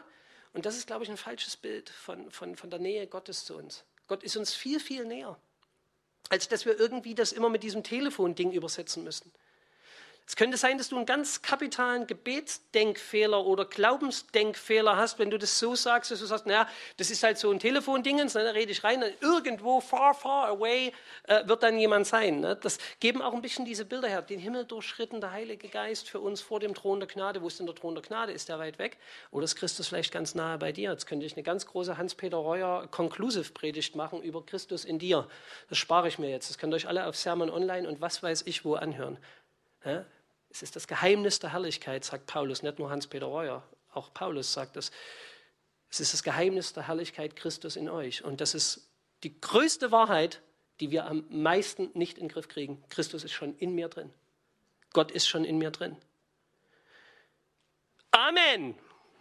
[SPEAKER 1] Und das ist, glaube ich, ein falsches Bild von, von, von der Nähe Gottes zu uns. Gott ist uns viel, viel näher, als dass wir irgendwie das immer mit diesem Telefon-Ding übersetzen müssen. Es könnte sein, dass du einen ganz kapitalen Gebetsdenkfehler oder Glaubensdenkfehler hast, wenn du das so sagst, dass du sagst, naja, das ist halt so ein Telefondingens, ne, da rede ich rein, irgendwo far, far away äh, wird dann jemand sein. Ne? Das geben auch ein bisschen diese Bilder her. Den Himmel durchschritten, der Heilige Geist für uns vor dem Thron der Gnade. Wo ist denn der Thron der Gnade? Ist der weit weg? Oder ist Christus vielleicht ganz nahe bei dir? Jetzt könnte ich eine ganz große Hans-Peter Reuer Conclusive-Predigt machen über Christus in dir. Das spare ich mir jetzt. Das könnt ihr euch alle auf Sermon Online und was weiß ich wo anhören. Ja? Es ist das Geheimnis der Herrlichkeit, sagt Paulus, nicht nur Hans-Peter Reuer, auch Paulus sagt das. Es ist das Geheimnis der Herrlichkeit Christus in euch. Und das ist die größte Wahrheit, die wir am meisten nicht in den Griff kriegen. Christus ist schon in mir drin. Gott ist schon in mir drin. Amen.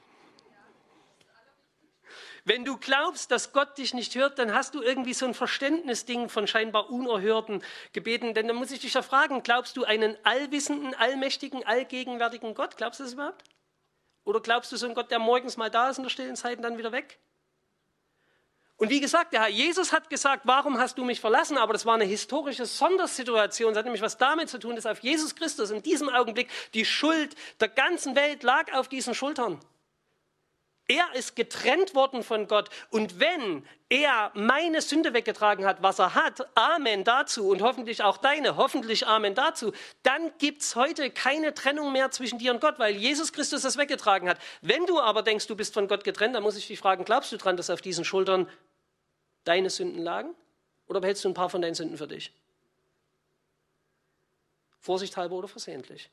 [SPEAKER 1] Wenn du glaubst, dass Gott dich nicht hört, dann hast du irgendwie so ein Verständnisding von scheinbar unerhörten Gebeten. Denn dann muss ich dich ja fragen, glaubst du einen allwissenden, allmächtigen, allgegenwärtigen Gott? Glaubst du das überhaupt? Oder glaubst du so einen Gott, der morgens mal da ist in der stillen Zeit und dann wieder weg? Und wie gesagt, der Herr Jesus hat gesagt, warum hast du mich verlassen? Aber das war eine historische Sondersituation. Das hat nämlich was damit zu tun, dass auf Jesus Christus in diesem Augenblick die Schuld der ganzen Welt lag auf diesen Schultern. Er ist getrennt worden von Gott. Und wenn er meine Sünde weggetragen hat, was er hat, Amen dazu und hoffentlich auch deine, hoffentlich Amen dazu, dann gibt es heute keine Trennung mehr zwischen dir und Gott, weil Jesus Christus das weggetragen hat. Wenn du aber denkst, du bist von Gott getrennt, dann muss ich dich fragen, glaubst du dran, dass auf diesen Schultern deine Sünden lagen? Oder behältst du ein paar von deinen Sünden für dich? Vorsichtshalber oder versehentlich?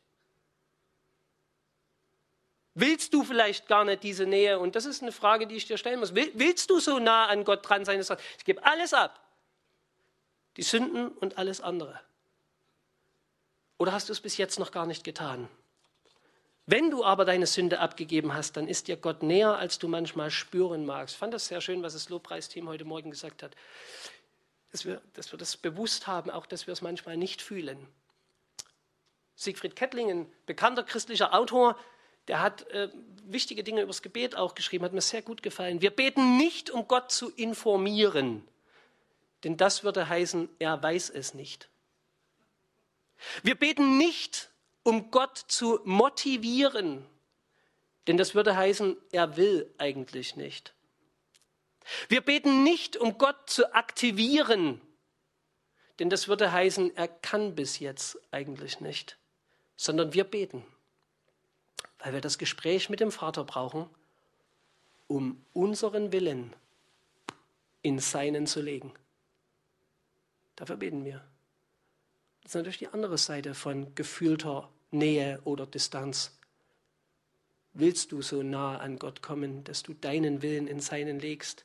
[SPEAKER 1] Willst du vielleicht gar nicht diese Nähe? Und das ist eine Frage, die ich dir stellen muss. Willst du so nah an Gott dran sein, dass du sagst, ich gebe alles ab? Die Sünden und alles andere. Oder hast du es bis jetzt noch gar nicht getan? Wenn du aber deine Sünde abgegeben hast, dann ist dir Gott näher, als du manchmal spüren magst. Ich fand das sehr schön, was das Lobpreisteam heute Morgen gesagt hat. Dass wir, dass wir das bewusst haben, auch dass wir es manchmal nicht fühlen. Siegfried Kettling, ein bekannter christlicher Autor, der hat äh, wichtige Dinge über das Gebet auch geschrieben, hat mir sehr gut gefallen. Wir beten nicht, um Gott zu informieren, denn das würde heißen, er weiß es nicht. Wir beten nicht, um Gott zu motivieren, denn das würde heißen, er will eigentlich nicht. Wir beten nicht, um Gott zu aktivieren, denn das würde heißen, er kann bis jetzt eigentlich nicht, sondern wir beten, weil wir das Gespräch mit dem Vater brauchen, um unseren Willen in seinen zu legen. Dafür beten wir. Das ist natürlich die andere Seite von gefühlter Nähe oder Distanz. Willst du so nah an Gott kommen, dass du deinen Willen in seinen legst?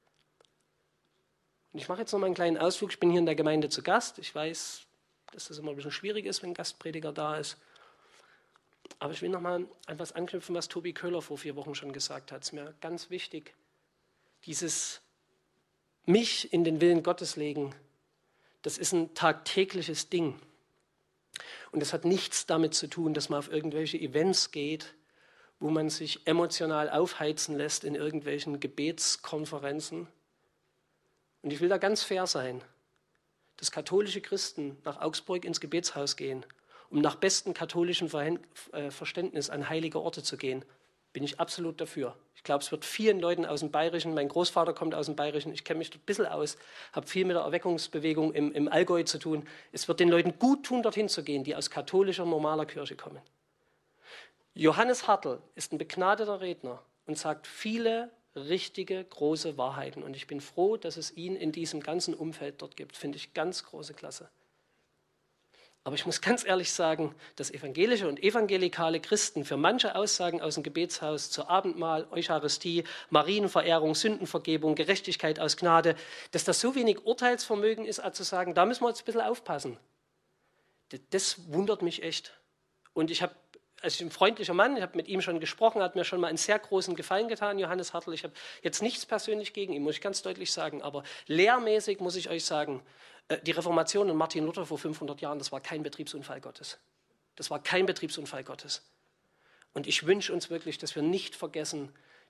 [SPEAKER 1] Und ich mache jetzt noch mal einen kleinen Ausflug. Ich bin hier in der Gemeinde zu Gast. Ich weiß, dass das immer ein bisschen schwierig ist, wenn ein Gastprediger da ist. Aber ich will noch mal an was anknüpfen, was Tobi Köhler vor vier Wochen schon gesagt hat. Es ist mir ganz wichtig, dieses mich in den Willen Gottes legen, das ist ein tagtägliches Ding. Und das hat nichts damit zu tun, dass man auf irgendwelche Events geht, wo man sich emotional aufheizen lässt in irgendwelchen Gebetskonferenzen. Und ich will da ganz fair sein, dass katholische Christen nach Augsburg ins Gebetshaus gehen, um nach bestem katholischen Verständnis an heilige Orte zu gehen, bin ich absolut dafür. Ich glaube, es wird vielen Leuten aus dem Bayerischen, mein Großvater kommt aus dem Bayerischen, ich kenne mich dort ein bisschen aus, habe viel mit der Erweckungsbewegung im, im Allgäu zu tun. Es wird den Leuten gut tun, dorthin zu gehen, die aus katholischer, normaler Kirche kommen. Johannes Hartl ist ein begnadeter Redner und sagt viele richtige, große Wahrheiten. Und ich bin froh, dass es ihn in diesem ganzen Umfeld dort gibt. Finde ich ganz große Klasse. Aber ich muss ganz ehrlich sagen, dass evangelische und evangelikale Christen für manche Aussagen aus dem Gebetshaus zur Abendmahl, Eucharistie, Marienverehrung, Sündenvergebung, Gerechtigkeit aus Gnade, dass das so wenig Urteilsvermögen ist, als zu sagen, da müssen wir jetzt ein bisschen aufpassen. Das wundert mich echt. Und ich habe, also ein freundlicher Mann, ich habe mit ihm schon gesprochen, hat mir schon mal einen sehr großen Gefallen getan, Johannes Hartl. Ich habe jetzt nichts persönlich gegen ihn, muss ich ganz deutlich sagen. Aber lehrmäßig muss ich euch sagen, die Reformation und Martin Luther vor fünfhundert Jahren, das war kein Betriebsunfall Gottes. Das war kein Betriebsunfall Gottes. Und ich wünsche uns wirklich, dass wir nicht vergessen,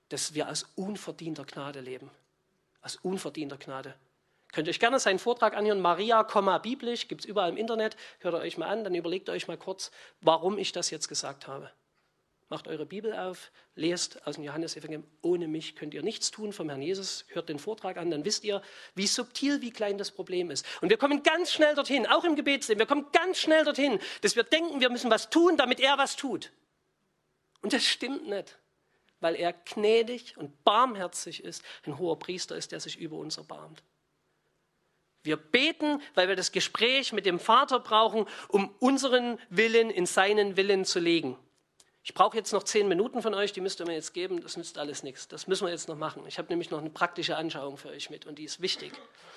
[SPEAKER 1] dass wir aus unverdienter Gnade leben. Aus unverdienter Gnade. Könnt ihr euch gerne seinen Vortrag anhören, Maria, biblisch, gibt es überall im Internet, hört ihr euch mal an, dann überlegt euch mal kurz, warum ich das jetzt gesagt habe. Macht eure Bibel auf, lest aus dem Johannesevangelium, ohne mich könnt ihr nichts tun vom Herrn Jesus, hört den Vortrag an, dann wisst ihr, wie subtil, wie klein das Problem ist. Und wir kommen ganz schnell dorthin, auch im Gebetsleben, wir kommen ganz schnell dorthin, dass wir denken, wir müssen was tun, damit er was tut. Und das stimmt nicht, weil er gnädig und barmherzig ist, ein hoher Priester ist, der sich über uns erbarmt. Wir beten, weil wir das Gespräch mit dem Vater brauchen, um unseren Willen in seinen Willen zu legen. Ich brauche jetzt noch zehn Minuten von euch, die müsst ihr mir jetzt geben, das nützt alles nichts. Das müssen wir jetzt noch machen. Ich habe nämlich noch eine praktische Anschauung für euch mit und die ist wichtig.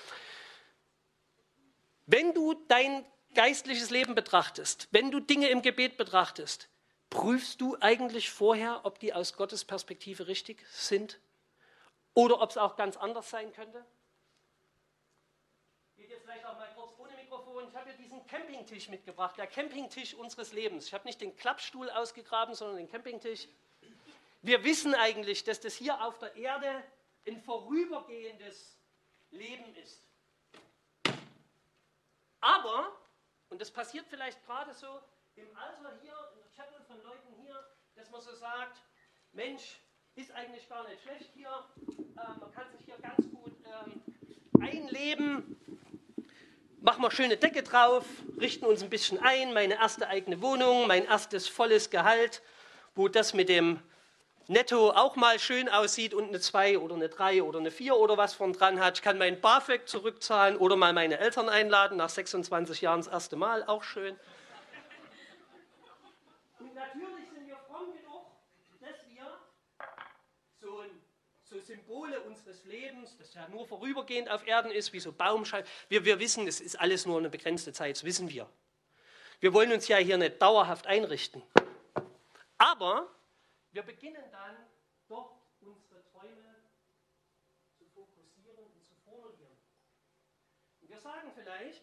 [SPEAKER 1] Wenn du dein geistliches Leben betrachtest, wenn du Dinge im Gebet betrachtest, prüfst du eigentlich vorher, ob die aus Gottes Perspektive richtig sind oder ob es auch ganz anders sein könnte? Geht jetzt vielleicht auch mal kurz ohne Mikrofon. Ich habe hier diesen Campingtisch mitgebracht, der Campingtisch unseres Lebens. Ich habe nicht den Klappstuhl ausgegraben, sondern den Campingtisch. Wir wissen eigentlich, dass das hier auf der Erde ein vorübergehendes Leben ist. Aber, und das passiert vielleicht gerade so im Alter hier, in der Chapel von Leuten hier, dass man so sagt, Mensch, ist eigentlich gar nicht schlecht hier, äh, man kann sich hier ganz gut ähm, einleben, machen wir schöne Decke drauf, richten uns ein bisschen ein, meine erste eigene Wohnung, mein erstes volles Gehalt, wo das mit dem Netto auch mal schön aussieht und eine zwei oder eine drei oder eine vier oder was von dran hat. Ich kann mein BAföG zurückzahlen oder mal meine Eltern einladen, nach sechsundzwanzig Jahren das erste Mal, auch schön. Und natürlich sind wir fromm genug, dass wir so, ein, so Symbole unseres Lebens, das ja nur vorübergehend auf Erden ist, wie so Baumscheiben, wir, wir wissen, es ist alles nur eine begrenzte Zeit, das wissen wir. Wir wollen uns ja hier nicht dauerhaft einrichten. Aber wir beginnen dann doch unsere Träume zu fokussieren und zu formulieren. Und wir sagen vielleicht,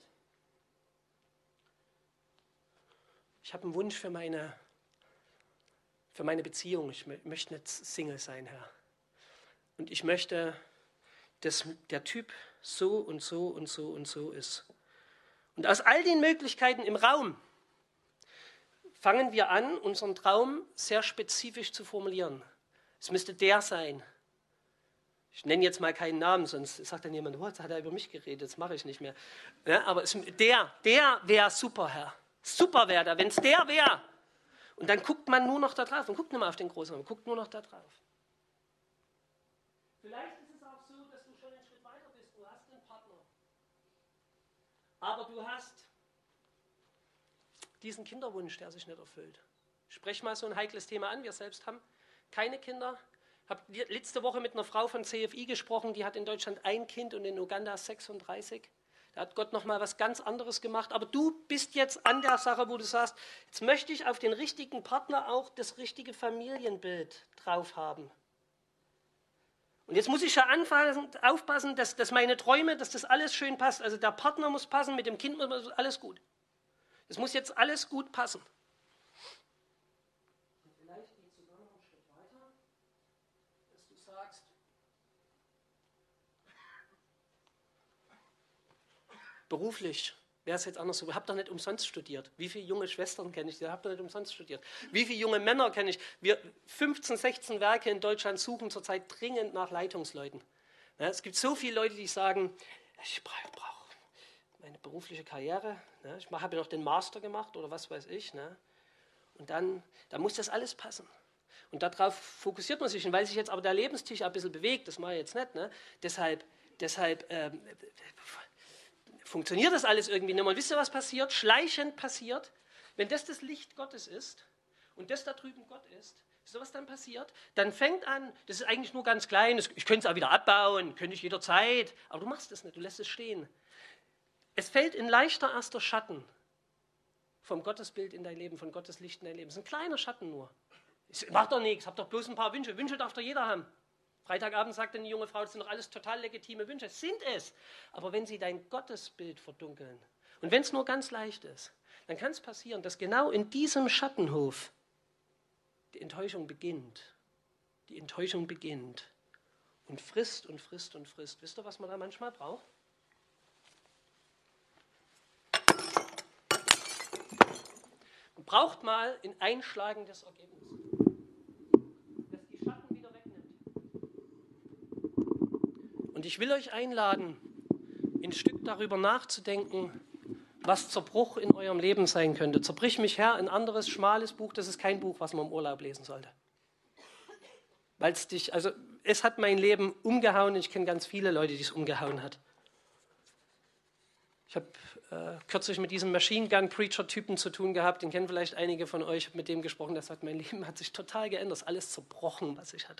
[SPEAKER 1] ich habe einen Wunsch für meine, für meine Beziehung. Ich möchte nicht Single sein, Herr. Und ich möchte, dass der Typ so und so und so und so ist. Und aus all den Möglichkeiten im Raum fangen wir an, unseren Traum sehr spezifisch zu formulieren. Es müsste der sein. Ich nenne jetzt mal keinen Namen, sonst sagt dann jemand, oh, jetzt hat er über mich geredet, das mache ich nicht mehr. Ja, aber es, der, der wäre super, Herr. Super wäre der, wenn es der wäre. Und dann guckt man nur noch da drauf. Und guckt nicht mehr auf den Großraum, guckt nur noch da drauf. Vielleicht ist es auch so, dass du schon einen Schritt weiter bist. Du hast einen Partner. Aber du hast diesen Kinderwunsch, der sich nicht erfüllt. Sprech mal so ein heikles Thema an. Wir selbst haben keine Kinder. Ich habe letzte Woche mit einer Frau von C F I gesprochen, die hat in Deutschland ein Kind und in Uganda sechsunddreißig. Da hat Gott noch mal was ganz anderes gemacht. Aber du bist jetzt an der Sache, wo du sagst, jetzt möchte ich auf den richtigen Partner auch das richtige Familienbild drauf haben. Und jetzt muss ich ja anfangen, aufpassen, dass, dass meine Träume, dass das alles schön passt. Also der Partner muss passen, mit dem Kind muss alles gut. Es muss jetzt alles gut passen. Und vielleicht geht es sogar noch einen Schritt weiter, dass du sagst, beruflich wäre es jetzt anders so. Ich habe doch nicht umsonst studiert. Wie viele junge Schwestern kenne ich? Ich habe doch nicht umsonst studiert. Wie viele junge Männer kenne ich? Wir fünfzehn, sechzehn Werke in Deutschland suchen zurzeit dringend nach Leitungsleuten. Ja, es gibt so viele Leute, die sagen, ich brauche brauch meine berufliche Karriere. Ne? Ich habe ja noch den Master gemacht oder was weiß ich. Ne? Und dann, dann muss das alles passen. Und darauf fokussiert man sich. Und weil sich jetzt aber der Lebenstisch ein bisschen bewegt, das mache ich jetzt nicht, ne? deshalb, deshalb ähm, funktioniert das alles irgendwie nicht mehr. Und wisst ihr, was passiert? Schleichend passiert, wenn das das Licht Gottes ist und das da drüben Gott ist, wisst ihr, was dann passiert? Dann fängt an, das ist eigentlich nur ganz klein, ich könnte es auch wieder abbauen, könnte ich jederzeit, aber du machst es nicht, du lässt es stehen. Es fällt in leichter erster Schatten vom Gottesbild in dein Leben, von Gottes Licht in dein Leben. Es ist ein kleiner Schatten nur. Es macht doch nichts, hab doch bloß ein paar Wünsche. Wünsche darf doch jeder haben. Freitagabend sagt eine junge Frau, das sind doch alles total legitime Wünsche. Sind es. Aber wenn sie dein Gottesbild verdunkeln und wenn es nur ganz leicht ist, dann kann es passieren, dass genau in diesem Schattenhof die Enttäuschung beginnt. Die Enttäuschung beginnt und frisst und frisst und frisst. Wisst ihr, was man da manchmal braucht? Man braucht mal ein einschlagendes Ergebnis, das die Schatten wieder wegnimmt. Und ich will euch einladen, ein Stück darüber nachzudenken, was Zerbruch in eurem Leben sein könnte. Zerbrich mich Herr, ein anderes, schmales Buch, das ist kein Buch, was man im Urlaub lesen sollte. Weil es dich, also es hat mein Leben umgehauen, ich kenne ganz viele Leute, die es umgehauen hat. Ich habe äh, kürzlich mit diesem Machine Gun Preacher-Typen zu tun gehabt, den kennen vielleicht einige von euch, ich habe mit dem gesprochen, der sagt, mein Leben hat sich total geändert, das ist alles zerbrochen, was ich hatte.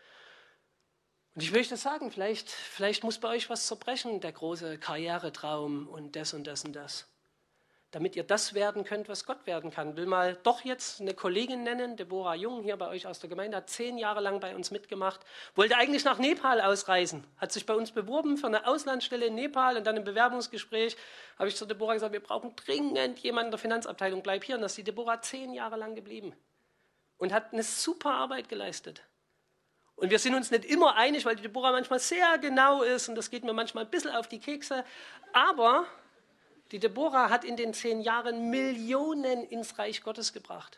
[SPEAKER 1] Und ich möchte sagen, vielleicht, vielleicht muss bei euch was zerbrechen, der große Karrieretraum und das und das und das. Damit ihr das werden könnt, was Gott werden kann. Ich will mal doch jetzt eine Kollegin nennen, Deborah Jung, hier bei euch aus der Gemeinde, hat zehn Jahre lang bei uns mitgemacht, wollte eigentlich nach Nepal ausreisen, hat sich bei uns beworben für eine Auslandsstelle in Nepal und dann im Bewerbungsgespräch habe ich zu Deborah gesagt, wir brauchen dringend jemanden in der Finanzabteilung, bleib hier. Und das ist die Deborah zehn Jahre lang geblieben und hat eine super Arbeit geleistet. Und wir sind uns nicht immer einig, weil die Deborah manchmal sehr genau ist und das geht mir manchmal ein bisschen auf die Kekse, aber die Deborah hat in den zehn Jahren Millionen ins Reich Gottes gebracht,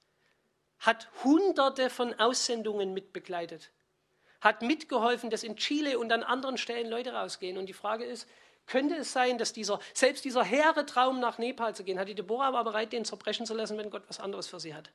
[SPEAKER 1] hat Hunderte von Aussendungen mitbegleitet, hat mitgeholfen, dass in Chile und an anderen Stellen Leute rausgehen. Und die Frage ist, könnte es sein, dass dieser, selbst dieser hehre Traum nach Nepal zu gehen, hat die Deborah aber bereit, den zerbrechen zu lassen, wenn Gott was anderes für sie hat?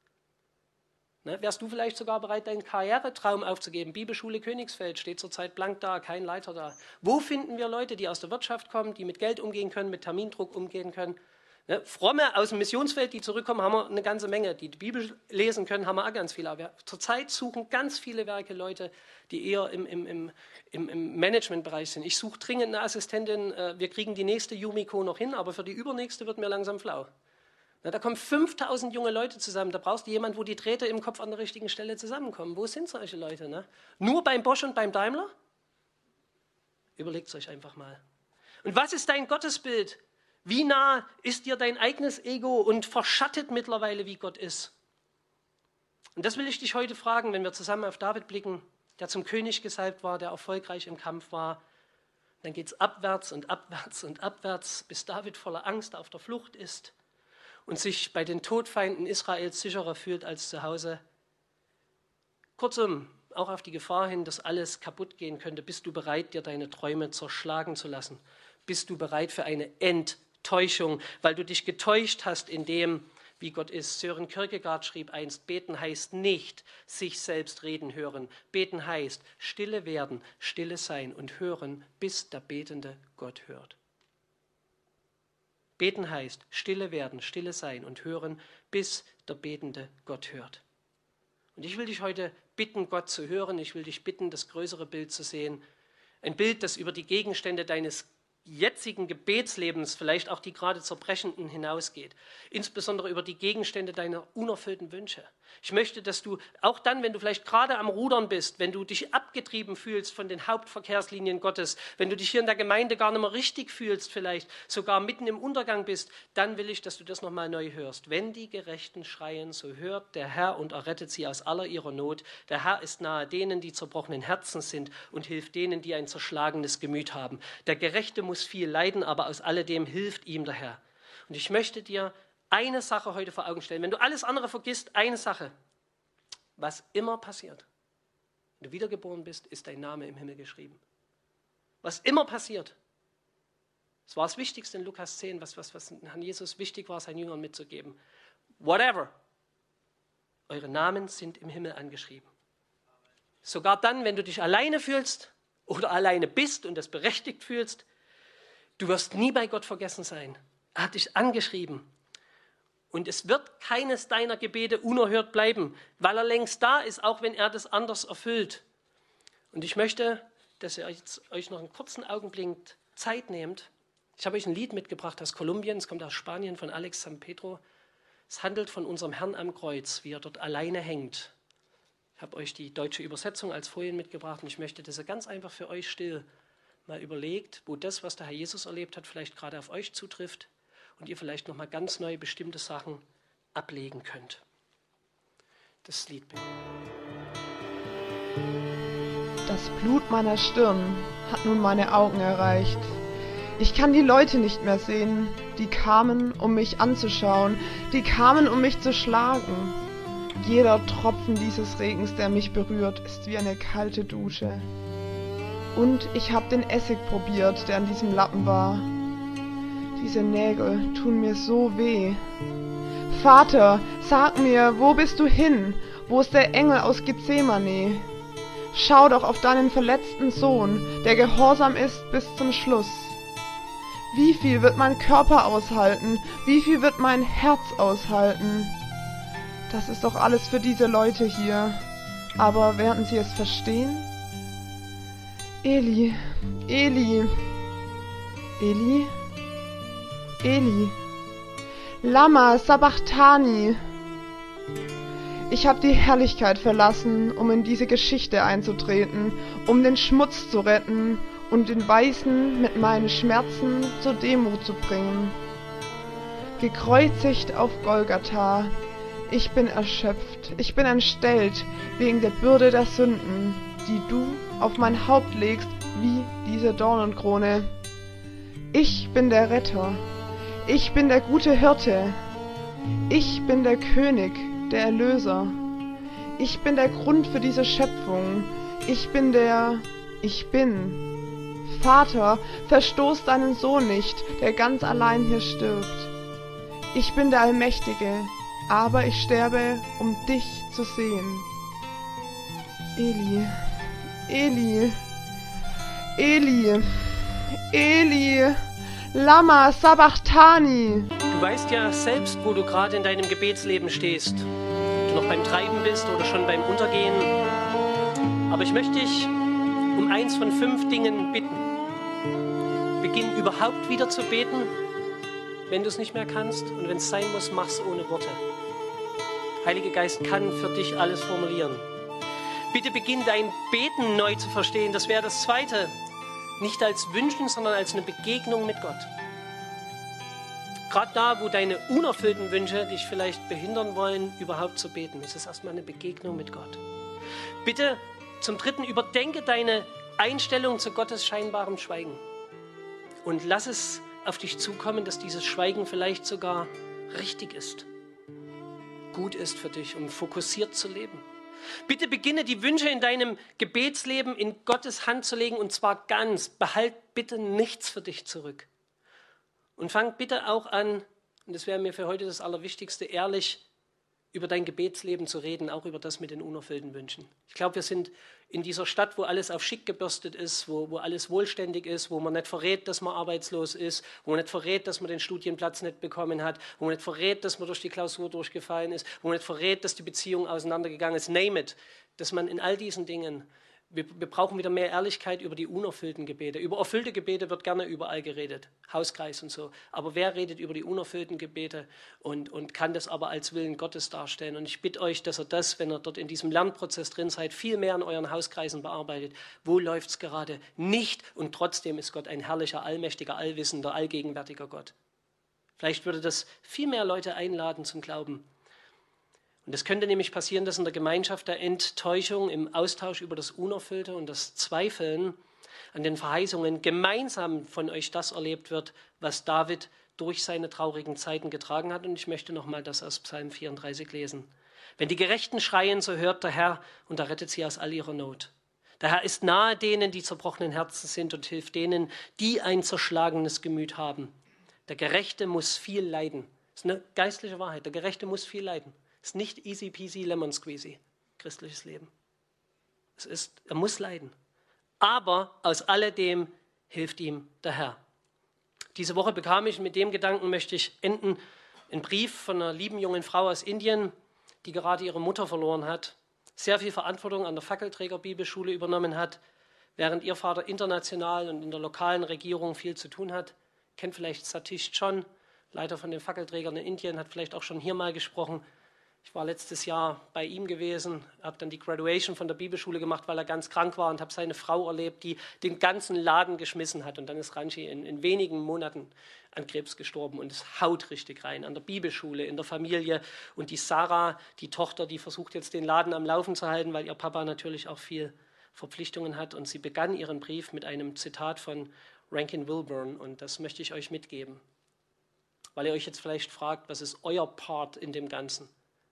[SPEAKER 1] Ne, wärst du vielleicht sogar bereit, deinen Karrieretraum aufzugeben? Bibelschule Königsfeld steht zurzeit blank da, kein Leiter da. Wo finden wir Leute, die aus der Wirtschaft kommen, die mit Geld umgehen können, mit Termindruck umgehen können? Ne, Fromme aus dem Missionsfeld, die zurückkommen, haben wir eine ganze Menge. Die die Bibel lesen können, haben wir auch ganz viele. Aber zurzeit suchen ganz viele Werke Leute, die eher im, im, im, im, im Managementbereich sind. Ich suche dringend eine Assistentin. Wir kriegen die nächste Yumiko noch hin, aber für die übernächste wird mir langsam flau. Na, da kommen fünftausend junge Leute zusammen. Da brauchst du jemanden, wo die Drähte im Kopf an der richtigen Stelle zusammenkommen. Wo sind solche Leute? Ne? Nur beim Bosch und beim Daimler? Überlegt es euch einfach mal. Und was ist dein Gottesbild? Wie nah ist dir dein eigenes Ego und verschattet mittlerweile, wie Gott ist? Und das will ich dich heute fragen, wenn wir zusammen auf David blicken, der zum König gesalbt war, der erfolgreich im Kampf war. Dann geht es abwärts und abwärts und abwärts, bis David voller Angst auf der Flucht ist und sich bei den Todfeinden Israels sicherer fühlt als zu Hause. Kurzum, auch auf die Gefahr hin, dass alles kaputt gehen könnte, bist du bereit, dir deine Träume zerschlagen zu lassen? Bist du bereit für eine Enttäuschung, weil du dich getäuscht hast in dem, wie Gott ist? Sören Kierkegaard schrieb einst, beten heißt nicht sich selbst reden hören. Beten heißt stille werden, stille sein und hören, bis der betende Gott hört. Beten heißt stille werden, stille sein und hören, bis der betende Gott hört. Und ich will dich heute bitten, Gott zu hören. Ich will dich bitten, das größere Bild zu sehen. Ein Bild, das über die Gegenstände deines jetzigen Gebetslebens, vielleicht auch die gerade zerbrechenden, hinausgeht. Insbesondere über die Gegenstände deiner unerfüllten Wünsche. Ich möchte, dass du, auch dann, wenn du vielleicht gerade am Rudern bist, wenn du dich abgetrieben fühlst von den Hauptverkehrslinien Gottes, wenn du dich hier in der Gemeinde gar nicht mehr richtig fühlst, vielleicht sogar mitten im Untergang bist, dann will ich, dass du das nochmal neu hörst. Wenn die Gerechten schreien, so hört der Herr und errettet sie aus aller ihrer Not. Der Herr ist nahe denen, die zerbrochenen Herzen sind und hilft denen, die ein zerschlagenes Gemüt haben. Der Gerechte muss viel leiden, aber aus alledem hilft ihm der Herr. Und ich möchte dir eine Sache heute vor Augen stellen. Wenn du alles andere vergisst, eine Sache. Was immer passiert, wenn du wiedergeboren bist, ist dein Name im Himmel geschrieben. Was immer passiert. Das war das Wichtigste in Lukas zehn, was, was, was Herrn Jesus wichtig war, seinen Jüngern mitzugeben. Whatever. Eure Namen sind im Himmel angeschrieben. Sogar dann, wenn du dich alleine fühlst oder alleine bist und das berechtigt fühlst, du wirst nie bei Gott vergessen sein. Er hat dich angeschrieben. Und es wird keines deiner Gebete unerhört bleiben, weil er längst da ist, auch wenn er das anders erfüllt. Und ich möchte, dass ihr jetzt euch noch einen kurzen Augenblick Zeit nehmt. Ich habe euch ein Lied mitgebracht aus Kolumbien, es kommt aus Spanien von Alex San Pedro. Es handelt von unserem Herrn am Kreuz, wie er dort alleine hängt. Ich habe euch die deutsche Übersetzung als Folien mitgebracht und ich möchte, dass ihr ganz einfach für euch still mal überlegt, wo das, was der Herr Jesus erlebt hat, vielleicht gerade auf euch zutrifft und ihr vielleicht nochmal ganz neu bestimmte Sachen ablegen könnt. Das Lied bitte.
[SPEAKER 2] Das Blut meiner Stirn hat nun meine Augen erreicht. Ich kann die Leute nicht mehr sehen, die kamen, um mich anzuschauen, die kamen, um mich zu schlagen. Jeder Tropfen dieses Regens, der mich berührt, ist wie eine kalte Dusche. Und ich habe den Essig probiert, der an diesem Lappen war. Diese Nägel tun mir so weh. Vater, sag mir, wo bist du hin? Wo ist der Engel aus Gethsemane? Schau doch auf deinen verletzten Sohn, der gehorsam ist bis zum Schluss. Wie viel wird mein Körper aushalten? Wie viel wird mein Herz aushalten? Das ist doch alles für diese Leute hier. Aber werden sie es verstehen? Eli, Eli, Eli, Eli, Lama Sabachthani. Ich habe die Herrlichkeit verlassen, um in diese Geschichte einzutreten, um den Schmutz zu retten und den Weißen mit meinen Schmerzen zur Demut zu bringen. Gekreuzigt auf Golgatha, ich bin erschöpft, ich bin entstellt wegen der Bürde der Sünden, die du auf mein Haupt legst wie diese Dornenkrone. Ich bin der Retter, ich bin der gute Hirte, ich bin der König, der Erlöser. Ich bin der Grund für diese Schöpfung, ich bin der, ich bin. Vater, verstoß deinen Sohn nicht, der ganz allein hier stirbt. Ich bin der Allmächtige, aber ich sterbe, um dich zu sehen. Eli, Eli, Eli, Eli, Lama Sabachthani.
[SPEAKER 1] Du weißt ja selbst, wo du gerade in deinem Gebetsleben stehst. Ob du noch beim Treiben bist oder schon beim Untergehen. Aber ich möchte dich um eins von fünf Dingen bitten. Beginn überhaupt wieder zu beten, wenn du es nicht mehr kannst. Und wenn es sein muss, mach's ohne Worte. Heiliger Geist kann für dich alles formulieren. Bitte beginn dein Beten neu zu verstehen. Das wäre das Zweite. Nicht als Wünschen, sondern als eine Begegnung mit Gott. Gerade da, wo deine unerfüllten Wünsche dich vielleicht behindern wollen, überhaupt zu beten, ist es erstmal eine Begegnung mit Gott. Bitte zum Dritten, überdenke deine Einstellung zu Gottes scheinbarem Schweigen. Und lass es auf dich zukommen, dass dieses Schweigen vielleicht sogar richtig ist. Gut ist für dich, um fokussiert zu leben. Bitte beginne die Wünsche in deinem Gebetsleben in Gottes Hand zu legen und zwar ganz. Behalt bitte nichts für dich zurück. Und fang bitte auch an, und das wäre mir für heute das Allerwichtigste, ehrlich über dein Gebetsleben zu reden, auch über das mit den unerfüllten Wünschen. Ich glaube, wir sind in dieser Stadt, wo alles auf schick gebürstet ist, wo, wo alles wohlständig ist, wo man nicht verrät, dass man arbeitslos ist, wo man nicht verrät, dass man den Studienplatz nicht bekommen hat, wo man nicht verrät, dass man durch die Klausur durchgefallen ist, wo man nicht verrät, dass die Beziehung auseinandergegangen ist. Name it. Dass man in all diesen Dingen, wir, wir brauchen wieder mehr Ehrlichkeit über die unerfüllten Gebete. Über erfüllte Gebete wird gerne überall geredet, Hauskreis und so. Aber wer redet über die unerfüllten Gebete und, und kann das aber als Willen Gottes darstellen? Und ich bitte euch, dass ihr das, wenn ihr dort in diesem Lernprozess drin seid, viel mehr in euren Hauskreisen bearbeitet. Wo läuft es gerade nicht? Und trotzdem ist Gott ein herrlicher, allmächtiger, allwissender, allgegenwärtiger Gott. Vielleicht würde das viel mehr Leute einladen zum Glauben. Und es könnte nämlich passieren, dass in der Gemeinschaft der Enttäuschung, im Austausch über das Unerfüllte und das Zweifeln an den Verheißungen gemeinsam von euch das erlebt wird, was David durch seine traurigen Zeiten getragen hat. Und ich möchte nochmal das aus Psalm vierunddreißig lesen. Wenn die Gerechten schreien, so hört der Herr und er rettet sie aus all ihrer Not. Der Herr ist nahe denen, die zerbrochenen Herzen sind und hilft denen, die ein zerschlagenes Gemüt haben. Der Gerechte muss viel leiden. Das ist eine geistliche Wahrheit. Der Gerechte muss viel leiden. Es ist nicht easy peasy lemon squeezy, christliches Leben. Es ist, er muss leiden. Aber aus alledem hilft ihm der Herr. Diese Woche bekam ich, mit dem Gedanken möchte ich enden, einen Brief von einer lieben jungen Frau aus Indien, die gerade ihre Mutter verloren hat, sehr viel Verantwortung an der Fackelträger-Bibelschule übernommen hat, während ihr Vater international und in der lokalen Regierung viel zu tun hat. Kennt vielleicht Satish John, Leiter von den Fackelträgern in Indien, hat vielleicht auch schon hier mal gesprochen. Ich war letztes Jahr bei ihm gewesen, habe dann die Graduation von der Bibelschule gemacht, weil er ganz krank war und habe seine Frau erlebt, die den ganzen Laden geschmissen hat. Und dann ist Ranchi in, in wenigen Monaten an Krebs gestorben und es haut richtig rein, an der Bibelschule, in der Familie. Und die Sarah, die Tochter, die versucht jetzt den Laden am Laufen zu halten, weil ihr Papa natürlich auch viel Verpflichtungen hat. Und sie begann ihren Brief mit einem Zitat von Rankin Wilbourne und das möchte ich euch mitgeben, weil ihr euch jetzt vielleicht fragt, was ist euer Part in dem Ganzen?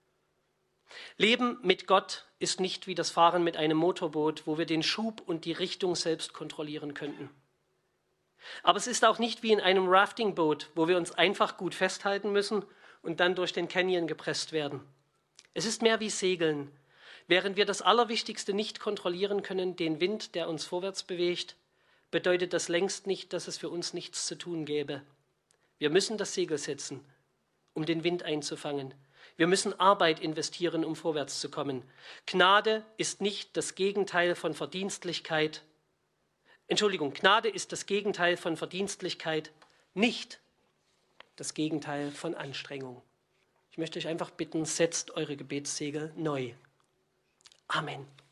[SPEAKER 1] Leben mit Gott ist nicht wie das Fahren mit einem Motorboot, wo wir den Schub und die Richtung selbst kontrollieren könnten. Aber es ist auch nicht wie in einem Raftingboot, wo wir uns einfach gut festhalten müssen und dann durch den Canyon gepresst werden. Es ist mehr wie Segeln. Während wir das Allerwichtigste nicht kontrollieren können, den Wind, der uns vorwärts bewegt, bedeutet das längst nicht, dass es für uns nichts zu tun gäbe. Wir müssen das Segel setzen, um den Wind einzufangen. Wir müssen Arbeit investieren, um vorwärts zu kommen. Gnade ist nicht das Gegenteil von Verdienstlichkeit. Entschuldigung, Gnade ist das Gegenteil von Verdienstlichkeit, nicht das Gegenteil von Anstrengung. Ich möchte euch einfach bitten, setzt eure Gebetssegel neu. Amen.